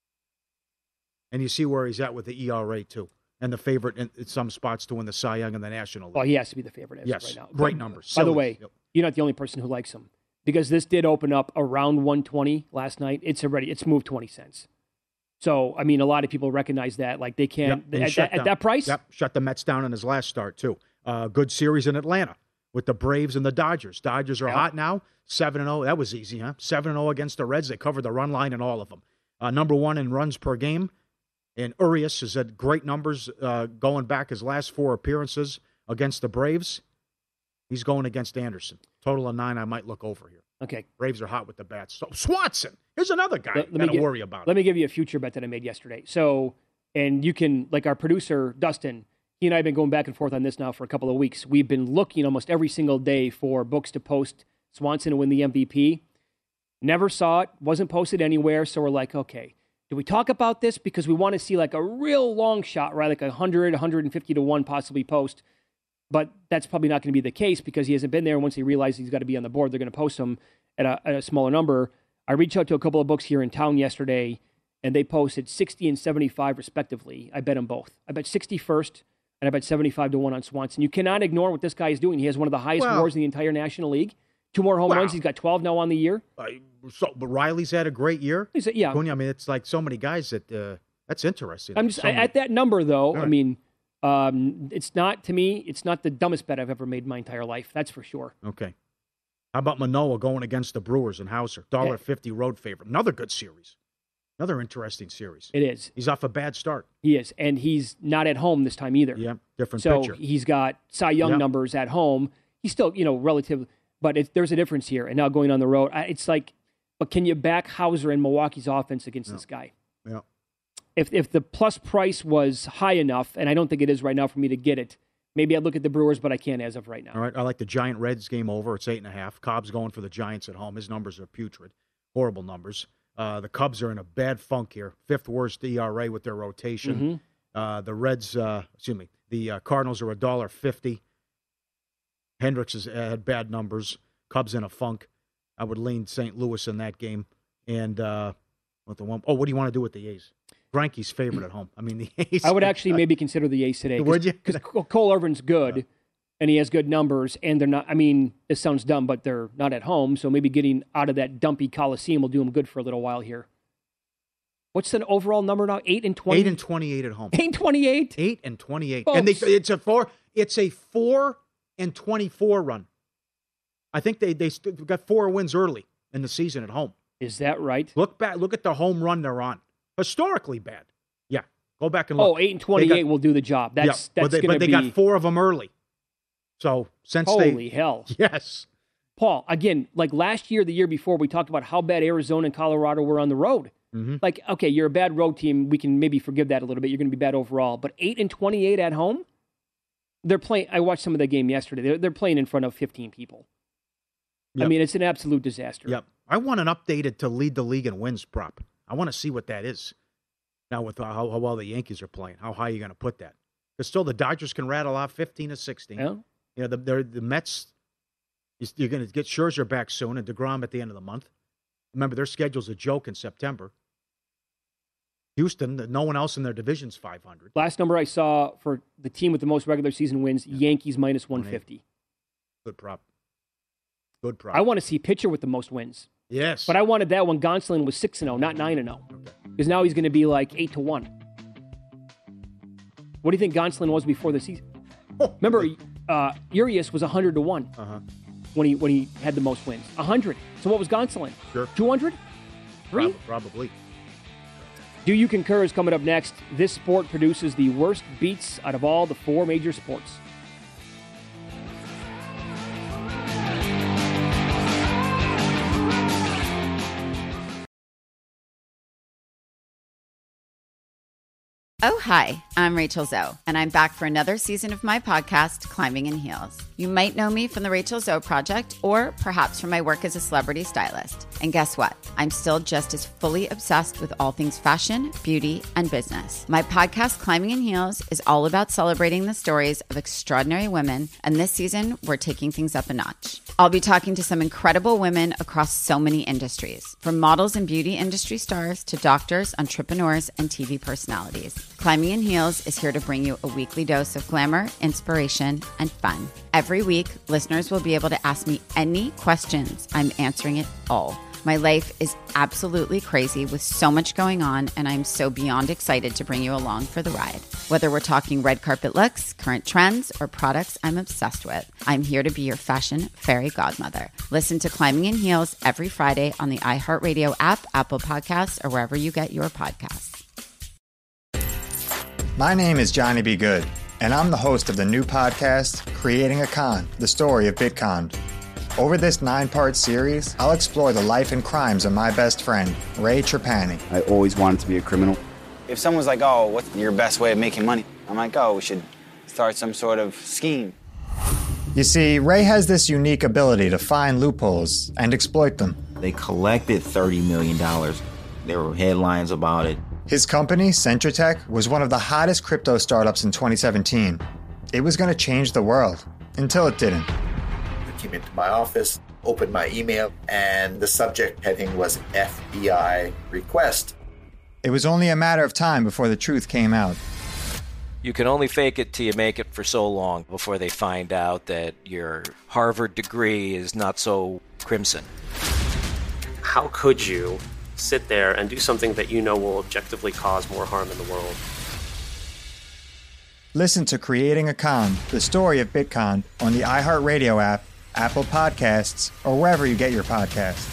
S11: And you see where he's at with the ERA, too. And the favorite in some spots to win the Cy Young in the National League.
S10: Well, he has to be the favorite right now.
S11: Great numbers.
S10: By the way, you're not the only person who likes him. Because this did open up around 120 last night. It's moved 20 cents. So, I mean, a lot of people recognize that. Like, they can't, at that price?
S11: Yep, shut the Mets down in his last start, too. Good series in Atlanta with the Braves and the Dodgers. Dodgers are hot now, 7-0. That was easy, huh? 7-0 against the Reds. They covered the run line in all of them. Number 1 in runs per game. And Urias has had great numbers going back his last 4 appearances against the Braves. He's going against Anderson. Total of 9 I might look over here.
S10: Okay.
S11: Braves are hot with the bats. So Swanson, here's another guy you got to worry about.
S10: Let me give you a future bet that I made yesterday. So, and you can, like our producer, Dustin, he and I have been going back and forth on this now for a couple of weeks. We've been looking almost every single day for books to post Swanson to win the MVP. Never saw it. Wasn't posted anywhere. So we're like, okay. Do we talk about this because we want to see like a real long shot, right? Like 100, 150 to 1 possibly post. But that's probably not going to be the case because he hasn't been there. And once he realizes he's got to be on the board, they're going to post him at a smaller number. I reached out to a couple of books here in town yesterday, and they posted 60 and 75 respectively. I bet them both. I bet 60 first, and I bet 75 to 1 on Swanson. You cannot ignore what this guy is doing. He has one of the highest WARs in the entire National League. 2 more home runs. He's got 12 now on the year.
S11: But Riley's had a great year.
S10: Yeah.
S11: I mean, it's like so many guys that that's interesting.
S10: I'm just at that number, though. Right. I mean, it's not, to me, it's not the dumbest bet I've ever made in my entire life. That's for sure.
S11: Okay. How about Manoah going against the Brewers and Hauser? $1.50 road favorite. Another good series. Another interesting series.
S10: It is.
S11: He's off a bad start.
S10: He is. And he's not at home this time either.
S11: Yeah, different
S10: So
S11: pitcher.
S10: he's got Cy Young numbers at home. He's still, relative, but there's a difference here. And now going on the road, it's like, but can you back Hauser and Milwaukee's offense against this guy?
S11: Yeah.
S10: If the plus price was high enough, and I don't think it is right now for me to get it, maybe I'd look at the Brewers, but I can't as of right now.
S11: All right, I like the Giant Reds game over. It's 8.5. Cobb's going for the Giants at home. His numbers are putrid. Horrible numbers. The Cubs are in a bad funk here. 5th worst ERA with their rotation.
S10: Mm-hmm.
S11: The Reds, the Cardinals are $1.50. Hendricks has had bad numbers. Cubs in a funk. I would lean St. Louis in that game. And what do you want to do with the A's? Greinke's favorite at home. I mean, the A's.
S10: I would actually maybe consider the A's today.
S11: Would you?
S10: Because Cole Irvin's good, and he has good numbers, and they're not, I mean, this sounds dumb, but they're not at home, so maybe getting out of that dumpy Coliseum will do them good for a little while here. What's the overall number now? 8 and 20?
S11: 8 and 28 at home.
S10: 8 and 28?
S11: 8 and 28.
S10: Folks.
S11: And it's a 4 and 24 run. I think they got 4 wins early in the season at home.
S10: Is that right?
S11: Look back. Look at the home run they're on. Historically bad. Yeah. Go back and look.
S10: 8 and 28 will do the job. That's going to be.
S11: But they got 4 of them early. So since
S10: Holy hell.
S11: Yes.
S10: Paul, again, like last year, the year before, we talked about how bad Arizona and Colorado were on the road.
S11: Mm-hmm.
S10: Like, okay, you're a bad road team. We can maybe forgive that a little bit. You're going to be bad overall. But 8 and 28 at home? They're playing. I watched some of the game yesterday. They're playing in front of 15 people. Yep. I mean, it's an absolute disaster.
S11: Yep. I want an updated to lead the league in wins prop. I want to see what that is. Now with how well the Yankees are playing, how high are you going to put that? Because still the Dodgers can rattle off 15 to 16.
S10: Yeah.
S11: You know, the Mets, you're going to get Scherzer back soon and DeGrom at the end of the month. Remember, their schedule's a joke in September. Houston, no one else in their division's 500.
S10: Last number I saw for the team with the most regular season wins, Yankees minus 150.
S11: Good prop. Good product.
S10: I want to see pitcher with the most wins.
S11: Yes.
S10: But I wanted that when Gonsolin was 6-0, not 9-0. Because now he's going to be like 8-1. What do you think Gonsolin was before the season? Remember, Urias was 100-1 when he had the most wins. 100. So what was Gonsolin?
S11: Sure.
S10: 200? 3?
S11: Probably.
S10: Do You Concur is coming up next. This sport produces the worst beats out of all the 4 major sports.
S7: Oh, hi, I'm Rachel Zoe, and I'm back for another season of my podcast, Climbing in Heels. You might know me from the Rachel Zoe Project, or perhaps from my work as a celebrity stylist. And guess what? I'm still just as fully obsessed with all things fashion, beauty, and business. My podcast, Climbing in Heels, is all about celebrating the stories of extraordinary women, and this season, we're taking things up a notch. I'll be talking to some incredible women across so many industries, from models and beauty industry stars to doctors, entrepreneurs, and TV personalities. Climbing in Heels is here to bring you a weekly dose of glamour, inspiration, and fun. Every week, listeners will be able to ask me any questions. I'm answering it all. My life is absolutely crazy with so much going on, and I'm so beyond excited to bring you along for the ride. Whether we're talking red carpet looks, current trends, or products I'm obsessed with, I'm here to be your fashion fairy godmother. Listen to Climbing in Heels every Friday on the iHeartRadio app, Apple Podcasts, or wherever you get your podcasts.
S3: My name is Johnny B. Good, and I'm the host of the new podcast, Creating a Con, the story of Bitcon. Over this 9-part series, I'll explore the life and crimes of my best friend, Ray Trapani.
S4: I always wanted to be a criminal. If someone's like, oh, what's your best way of making money? I'm like, oh, we should start some sort of scheme.
S3: You see, Ray has this unique ability to find loopholes and exploit them.
S12: They collected $30 million. There were headlines about it.
S3: His company, Centratech, was one of the hottest crypto startups in 2017. It was going to change the world, until it didn't.
S13: I came into my office, opened my email, and the subject heading was FBI request.
S3: It was only a matter of time before the truth came out.
S14: You can only fake it till you make it for so long before they find out that your Harvard degree is not so crimson.
S15: How could you sit there and do something that you know will objectively cause more harm in the world?
S3: Listen to Creating a Con, the story of Bitcon, on the iHeartRadio app, Apple Podcasts, or wherever you get your podcasts.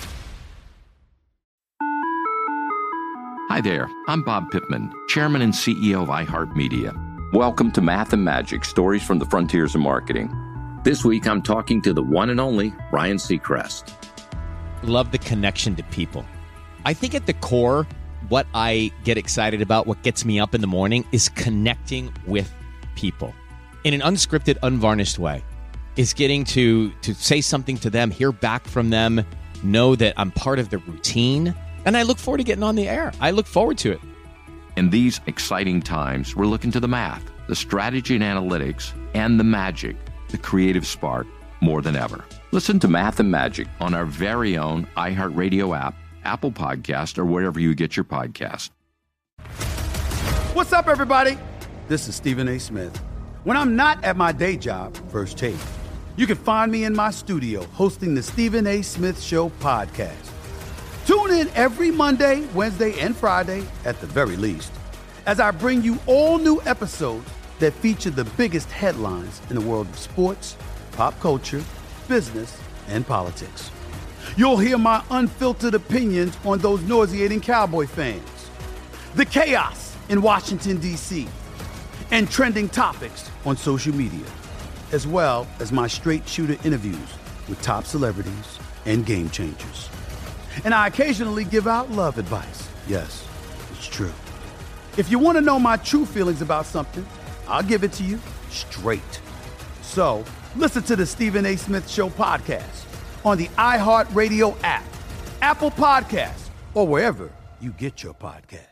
S5: Hi there, I'm Bob Pittman, Chairman and CEO of iHeartMedia. Welcome to Math and Magic, Stories from the Frontiers of Marketing. This week I'm talking to the one and only Ryan Seacrest.
S6: Love the connection to people. I think at the core, what I get excited about, what gets me up in the morning, is connecting with people in an unscripted, unvarnished way. Is getting to say something to them, hear back from them, know that I'm part of the routine, and I look forward to getting on the air. I look forward to it.
S5: In these exciting times, we're looking to the math, the strategy and analytics, and the magic, the creative spark, more than ever. Listen to Math and Magic on our very own iHeartRadio app, Apple Podcast, or wherever you get your podcast.
S16: What's up, everybody? This is Stephen A. Smith. When I'm not at my day job, First Take, you can find me in my studio hosting the Stephen A. Smith Show podcast. Tune in every Monday, Wednesday, and Friday, at the very least, as I bring you all new episodes that feature the biggest headlines in the world of sports, pop culture, business, and politics. You'll hear my unfiltered opinions on those nauseating Cowboy fans, the chaos in Washington, D.C., and trending topics on social media, as well as my straight shooter interviews with top celebrities and game changers. And I occasionally give out love advice. Yes, it's true. If you want to know my true feelings about something, I'll give it to you straight. So listen to the Stephen A. Smith Show podcast on the iHeartRadio app, Apple Podcasts, or wherever you get your podcast.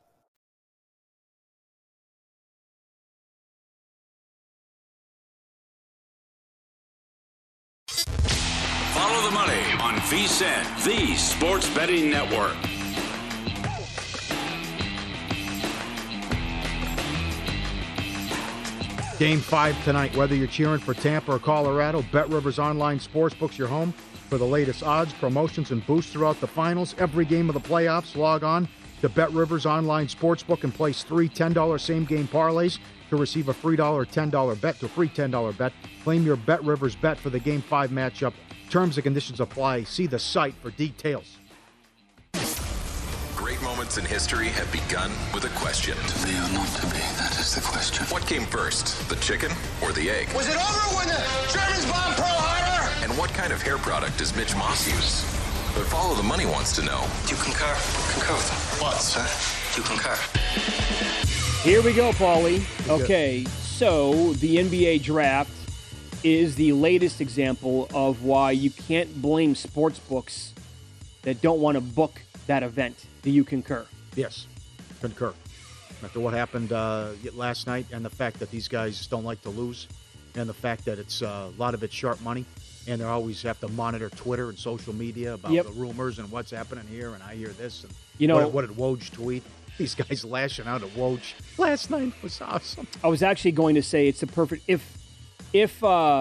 S9: Follow the money on VSiN, the Sports Betting Network.
S11: Game 5 tonight. Whether you're cheering for Tampa or Colorado, BetRivers Online Sportsbook's your home for the latest odds, promotions, and boosts throughout the finals. Every game of the playoffs, log on to BetRivers Online Sportsbook and place 3 $10 same-game parlays to receive a free $10 bet to a free $10 bet. Claim your BetRivers bet for the Game 5 matchup. Terms and conditions apply. See the site for details.
S18: Great moments in history have begun with a question. To be or not to be, that is the question. What came first, the chicken or the egg?
S8: Was it over when the Germans bombed Pearl Harbor?
S18: And what kind of hair product does Mitch Moss use? But Follow the Money wants to know.
S8: Do you concur? Concur with that? What, sir? Do you concur?
S10: Here we go, Paulie. Okay, so the NBA draft is the latest example of why you can't blame sports books that don't want to book that event. Do you concur?
S11: Yes, concur. After what happened last night and the fact that these guys don't like to lose and the fact that it's a lot of it's sharp money and they always have to monitor Twitter and social media about the rumors and what's happening here and I hear this. And what did Woj tweet? These guys lashing out at Woj last night was awesome.
S10: I was actually going to say it's the perfect if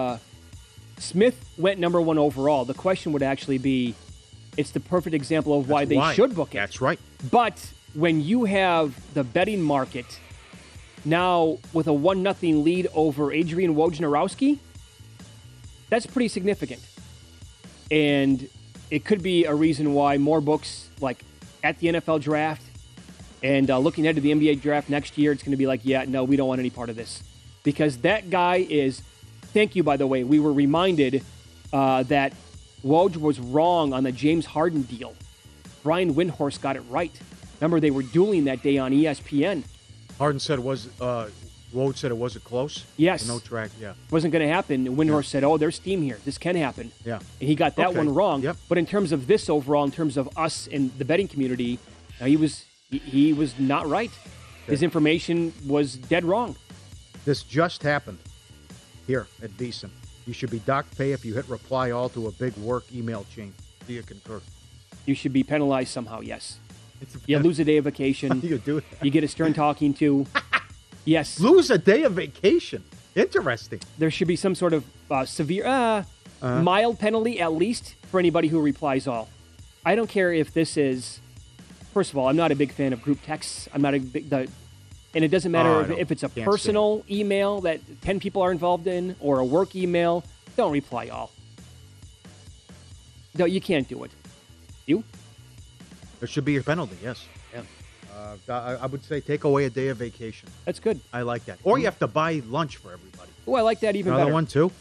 S10: Smith went number 1 overall, the question would actually be, it's the perfect example of why they should book it.
S11: That's right.
S10: But when you have the betting market now with a 1-0 lead over Adrian Wojnarowski, that's pretty significant. And it could be a reason why more books, like at the NFL draft and looking ahead to the NBA draft next year, it's going to be like, yeah, no, we don't want any part of this. Because that guy is, thank you, by the way, we were reminded that Woj was wrong on the James Harden deal. Brian Windhorst got it right. Remember, they were dueling that day on ESPN.
S11: Harden said Woj said it wasn't close?
S10: Yes.
S11: No track, yeah.
S10: Wasn't going to happen. And Windhorst said, there's steam here. This can happen.
S11: Yeah.
S10: And he got that one wrong.
S11: Yep.
S10: But in terms of this overall, in terms of us and the betting community, he was not right. Okay. His information was dead wrong.
S11: This just happened here at VSiN. You should be docked pay if you hit reply all to a big work email chain. Do you concur?
S10: You should be penalized somehow, yes. You lose a day of vacation.
S11: How do you do that?
S10: You get a stern talking to. Yes.
S11: Lose a day of vacation. Interesting.
S10: There should be some sort of severe, mild penalty at least for anybody who replies all. I don't care if this is, first of all, I'm not a big fan of group texts. I'm not a big, and it doesn't matter if it's a personal email that 10 people are involved in or a work email. Don't reply all. No, you can't do it. You?
S11: There should be a penalty, yes. Yeah. I would say take away a day of vacation.
S10: That's good.
S11: I like that. Or you have to buy lunch for everybody.
S10: Oh, I like that even better.
S11: Another one, too.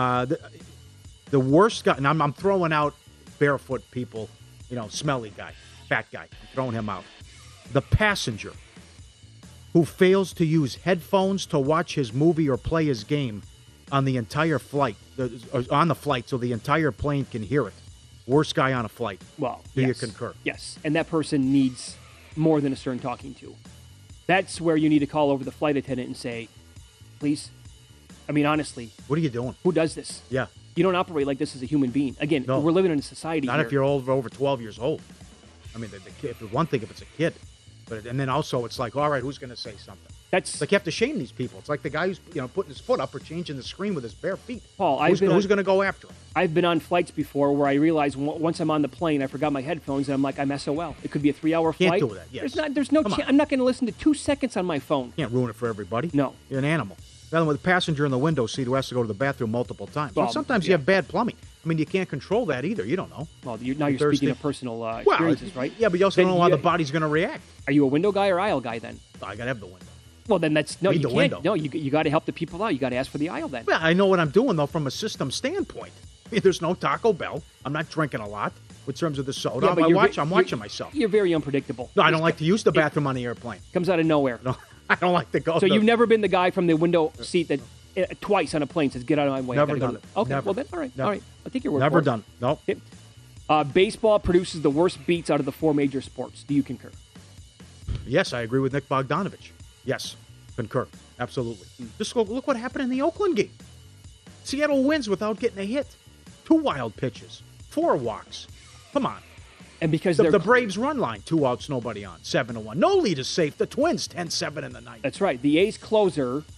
S11: The worst guy, and I'm throwing out barefoot people, smelly guy, fat guy. I'm throwing him out. The passenger who fails to use headphones to watch his movie or play his game on the entire flight, on the flight so the entire plane can hear it. Worst guy on a flight.
S10: Well,
S11: Do you concur?
S10: Yes, and that person needs more than a stern talking to. That's where you need to call over the flight attendant and say, please, I mean, honestly.
S11: What are you doing?
S10: Who does this?
S11: Yeah.
S10: You don't operate like this as a human being. Again, we're living in a society
S11: Not
S10: here.
S11: if you're over 12 years old. I mean, the kid, one thing if it's a kid. And then also it's like, all right, who's going to say something?
S10: It's
S11: like you have to shame these people. It's like the guy who's putting his foot up or changing the screen with his bare feet.
S10: Paul,
S11: who's going to go after him?
S10: I've been on flights before where I realize once I'm on the plane, I forgot my headphones, and I'm like, I'm SOL. It could be a 3-hour flight.
S11: Can't do that. Yes.
S10: There's no chance. I'm not going to listen to 2 seconds on my phone.
S11: Can't ruin it for everybody.
S10: No.
S11: You're an animal. Then with a passenger in the window seat who has to go to the bathroom multiple times.
S10: Well,
S11: sometimes you have bad plumbing. I mean, you can't control that either. You don't know.
S10: Well, you're speaking of personal experiences, right?
S11: Yeah, but you also don't know how the body's going to react.
S10: Are you a window guy or aisle guy then?
S11: I got to have the window.
S10: Well, then you can't.
S11: Window.
S10: No, you got to help the people out. You got to ask for the aisle then.
S11: Well, I know what I'm doing, though, from a system standpoint. I mean, there's no Taco Bell. I'm not drinking a lot in terms of the soda.
S10: Yeah,
S11: I'm watching myself.
S10: You're very unpredictable.
S11: No, I don't like to use the bathroom on the airplane.
S10: Comes out of nowhere.
S11: No, I don't like to go.
S10: So you've never been the guy from the window seat that twice on a plane says, get out of my way.
S11: Never done it.
S10: Okay,
S11: Never.
S10: Well then, all right.
S11: Never.
S10: All right. I'll take your word
S11: Never
S10: for it.
S11: done. No.
S10: Okay. Baseball produces the worst beats out of the 4 major sports. Do you concur?
S11: Yes, I agree with Nick Bogdanovich. Yes, concur. Absolutely. Just look what happened in the Oakland game. Seattle wins without getting a hit. 2 wild pitches. 4 walks. Come on.
S10: And because
S11: the Braves run line, 2 outs, nobody on, 7-1. No lead is safe. The Twins 10-7 in the ninth.
S10: That's right. The A's closer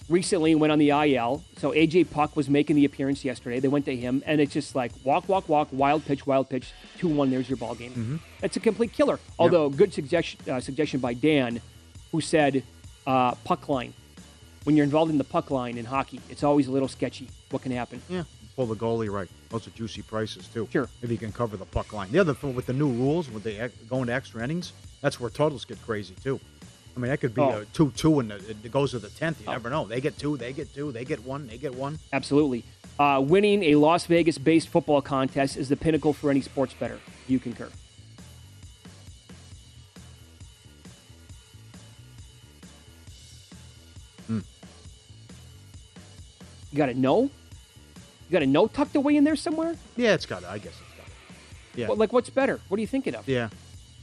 S10: recently went on the IL. So A.J. Puck was making the appearance yesterday. They went to him, and it's just like walk, wild pitch, 2-1, there's your ball game.
S11: Mm-hmm.
S10: That's a complete killer. Although, good suggestion by Dan, who said puck line. When you're involved in the puck line in hockey, it's always a little sketchy what can happen.
S11: Yeah, pull the goalie right. Those are juicy prices, too.
S10: Sure.
S11: If you can cover the puck line. The other thing with the new rules, when they go into extra innings, that's where totals get crazy, too. I mean, that could be a 2-2, and it goes to the 10th. You never know. They get 2, they get 2, they get 1, they get 1.
S10: Absolutely. Winning a Las Vegas-based football contest is the pinnacle for any sports bettor. You concur. You got to know? You got to know tucked away in there somewhere?
S11: Yeah, it's got it. I guess it's got it. Yeah.
S10: Well, like, what's better? What are you thinking of?
S11: Yeah.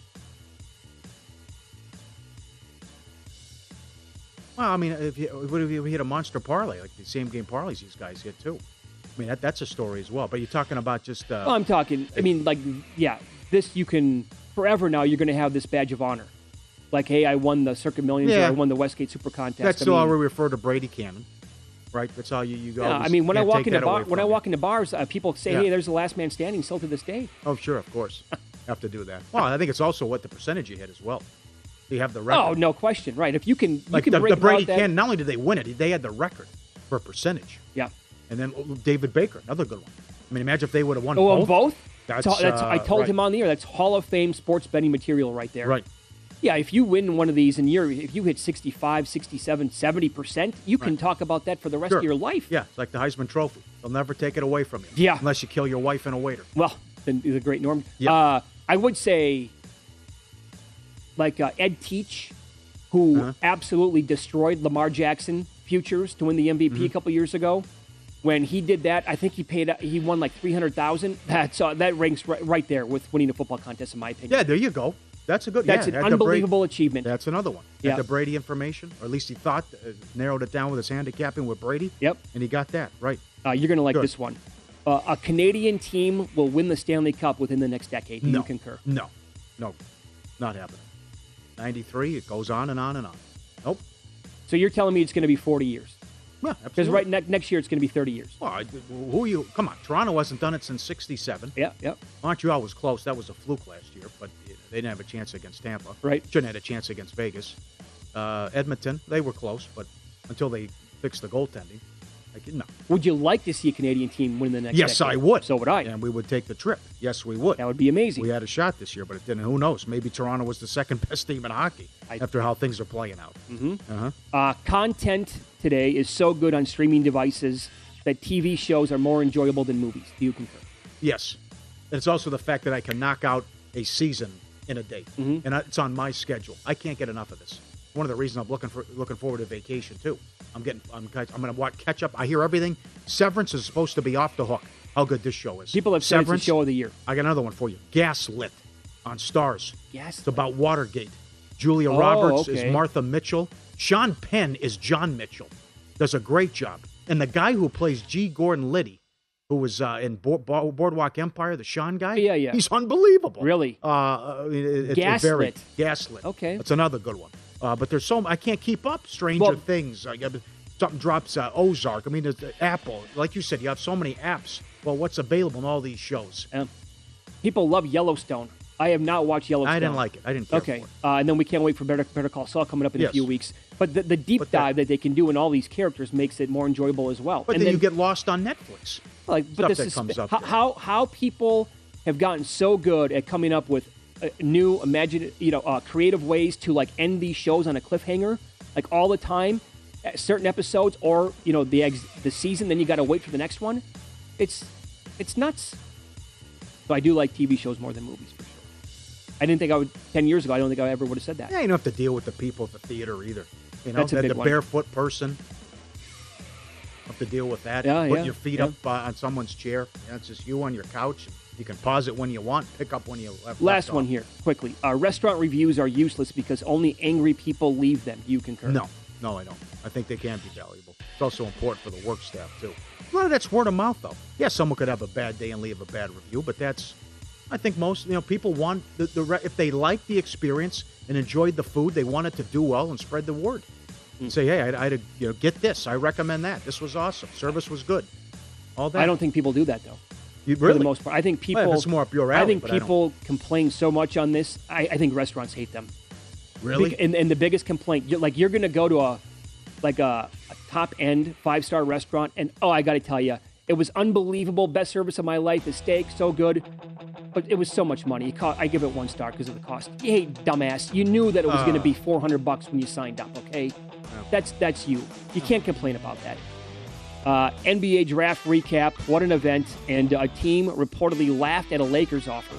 S11: Well, I mean, if you hit a monster parlay, like the same game parlays these guys hit, too. I mean, that's a story as well. But you're talking about just...
S10: well, I'm talking... I mean, like, yeah, this you can... Forever now, you're going to have this badge of honor. Like, hey, I won the Circuit Millions or I won the Westgate Super Contest.
S11: That's still how we refer to Brady Cannon. Right, that's how you go.
S10: Yeah, I mean, when I walk into bars, people say, "Hey, there's the last man standing," still to this day.
S11: Oh, sure, of course, have to do that. Well, I think it's also what the percentage you hit as well. You have the record.
S10: Oh, no question, right? If you can,
S11: the Brady Cannon. Not only did they win it, they had the record for percentage.
S10: Yeah,
S11: and then David Baker, another good one. I mean, imagine if they would have won
S10: both. That's I told him on the air. That's Hall of Fame sports betting material right there.
S11: Right.
S10: Yeah, if you win one of these and if you hit 65, 67, 70%, you can talk about that for the rest of your life.
S11: Yeah, it's like the Heisman Trophy. They'll never take it away from you.
S10: Yeah.
S11: Unless you kill your wife and a waiter.
S10: Well, then the great Norm.
S11: Yeah.
S10: I would say, like Ed Teach, who absolutely destroyed Lamar Jackson futures to win the MVP a couple years ago. When he did that, I think he won like $300,000. That ranks right there with winning a football contest, in my opinion.
S11: Yeah, there you go. That's a good.
S10: That's an unbelievable achievement.
S11: That's another one.
S10: Yeah.
S11: The Brady information, or at least he thought narrowed it down with his handicapping with Brady.
S10: Yep.
S11: And he got that right.
S10: You're going to like this one. A Canadian team will win the Stanley Cup within the next decade. Do you concur?
S11: No, not happening. 93. It goes on and on and on. Nope.
S10: So you're telling me it's going to be 40 years?
S11: Yeah,
S10: because next year it's going to be 30 years.
S11: Well, come on. Toronto hasn't done it since '67.
S10: Yeah.
S11: Montreal was close. That was a fluke last year, but they didn't have a chance against Tampa.
S10: Right.
S11: Shouldn't have had a chance against Vegas. Edmonton, they were close, but until they fixed the goaltending, no.
S10: Would you like to see a Canadian team win the next
S11: Yes,
S10: decade?
S11: I would.
S10: So would I.
S11: And we would take the trip. Yes, we would.
S10: That would be amazing.
S11: We had a shot this year, but it didn't. Who knows? Maybe Toronto was the second best team in hockey after how things are playing out.
S10: Mm-hmm. Content today is so good on streaming devices that TV shows are more enjoyable than movies. Do you concur?
S11: Yes. And it's also the fact that I can knock out a season in a day, and it's on my schedule. I can't get enough of this. One of the reasons I'm looking forward to vacation too. I'm going to catch up. I hear everything. Severance is supposed to be off the hook. How good this show is.
S10: People have said it's the show of the year.
S11: I got another one for you. Gaslit on Stars.
S10: Gaslit.
S11: It's about Watergate. Julia Roberts is Martha Mitchell. Sean Penn is John Mitchell. Does a great job. And the guy who plays G. Gordon Liddy, who was in Boardwalk Empire, the Sean guy.
S10: Yeah.
S11: He's unbelievable.
S10: Really?
S11: Gaslit. Gaslit.
S10: Okay.
S11: That's another good one. But there's I can't keep up. Stranger Things. Something drops Ozark. I mean, there's Apple. Like you said, you have so many apps. Well, what's available in all these shows?
S10: People love Yellowstone. I have not watched Yellowstone.
S11: I didn't like it. I didn't care for it.
S10: And then we can't wait for Better Call Saul coming up in a few weeks. But the deep dive that they can do in all these characters makes it more enjoyable as well.
S11: But then you get lost on Netflix.
S10: But this is how people have gotten so good at coming up with new, creative ways to like end these shows on a cliffhanger, like all the time, certain episodes, or the season. Then you got to wait for the next one. It's nuts. So I do like TV shows more than movies for sure. I didn't think I would 10 years ago. I don't think I ever would have said that.
S11: Yeah, you don't have to deal with the people at the theater either.
S10: That's a big one.
S11: Barefoot person. Have to deal with that. Putting your feet up on someone's chair. It's just you on your couch. You can pause it when you want, pick up when you left.
S10: Last one here, quickly. Restaurant reviews are useless because only angry people leave them. Do you concur?
S11: No, I don't. I think they can be valuable. It's also important for the work staff, too. A lot of that's word of mouth, though. Yeah, someone could have a bad day and leave a bad review, but I think most people want, if they like the experience and enjoyed the food, they want it to do well and spread the word. Say, hey, I'd get this. I recommend that. This was awesome. Service was good. All that.
S10: I don't think people do that though.
S11: Really?
S10: For the most part, I think people.
S11: Well, it's more up your alley.
S10: I think people complain so much on this. I think restaurants hate them.
S11: Really?
S10: And the biggest complaint, you're going to go to a top end 5-star restaurant, and I got to tell you, it was unbelievable, best service of my life. The steak so good, but it was so much money. I give it 1 star because of the cost. Hey, dumbass, you knew that it was going to be $400 when you signed up. Okay, that's you. You can't complain about that. NBA draft recap. What an event. And a team reportedly laughed at a Lakers offer.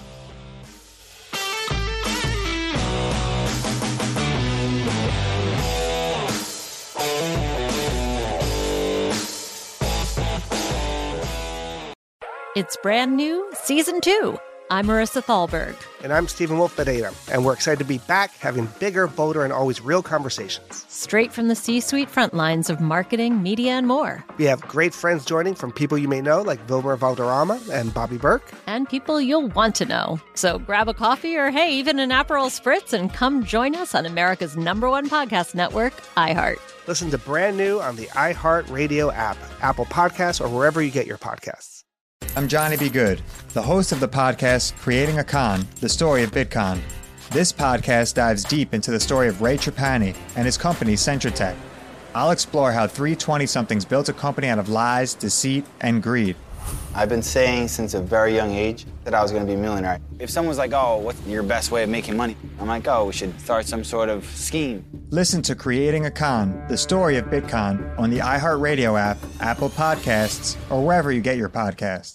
S1: It's brand new, Season 2. I'm Marissa Thalberg.
S2: And I'm Stephen Wolf Bedeta, and we're excited to be back having bigger, bolder, and always real conversations.
S1: Straight from the C-suite front lines of marketing, media, and more.
S2: We have great friends joining from people you may know, like Wilmer Valderrama and Bobby Burke.
S1: And people you'll want to know. So grab a coffee or, hey, even an Aperol Spritz and come join us on America's #1 podcast network, iHeart.
S2: Listen to brand new on the iHeart Radio app, Apple Podcasts, or wherever you get your podcasts.
S3: I'm Johnny B. Good, the host of the podcast Creating a Con, the story of Bitcoin. This podcast dives deep into the story of Ray Trapani and his company, CentraTech. I'll explore how 3 20-somethings built a company out of lies, deceit, and greed.
S4: I've been saying since a very young age that I was going to be a millionaire. If someone's like, oh, what's your best way of making money? I'm like, oh, we should start some sort of scheme.
S3: Listen to Creating a Con, the story of Bitcoin, on the iHeartRadio app, Apple Podcasts, or wherever you get your podcasts.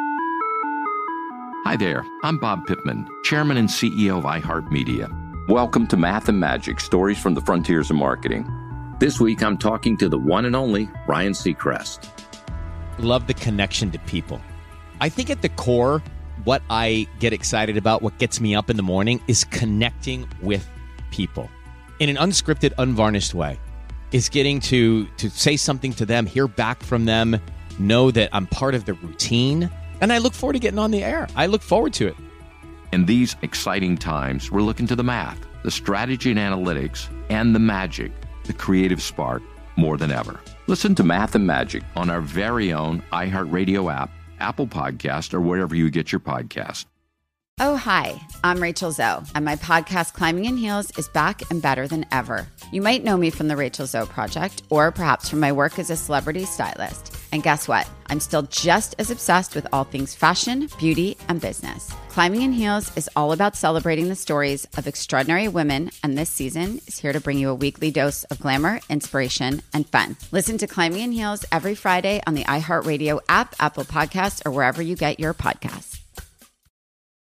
S5: Hi there, I'm Bob Pittman, Chairman and CEO of iHeartMedia. Welcome to Math and Magic, Stories from the Frontiers of Marketing. This week I'm talking to the one and only Ryan Seacrest.
S6: Love the connection to people. I think at the core, what I get excited about, what gets me up in the morning, is connecting with people in an unscripted, unvarnished way. Is getting to say something to them, hear back from them, know that I'm part of the routine. And I look forward to getting on the air. I look forward to it.
S5: In these exciting times, we're looking to the math, the strategy and analytics, and the magic, the creative spark, more than ever. Listen to Math and Magic on our very own iHeartRadio app, Apple Podcast, or wherever you get your podcast.
S7: Oh, hi, I'm Rachel Zoe, and my podcast, Climbing in Heels, is back and better than ever. You might know me from the Rachel Zoe Project, or perhaps from my work as a celebrity stylist. And guess what? I'm still just as obsessed with all things fashion, beauty, and business. Climbing in Heels is all about celebrating the stories of extraordinary women, and this season is here to bring you a weekly dose of glamour, inspiration, and fun. Listen to Climbing in Heels every Friday on the iHeartRadio app, Apple Podcasts, or wherever you get your podcasts.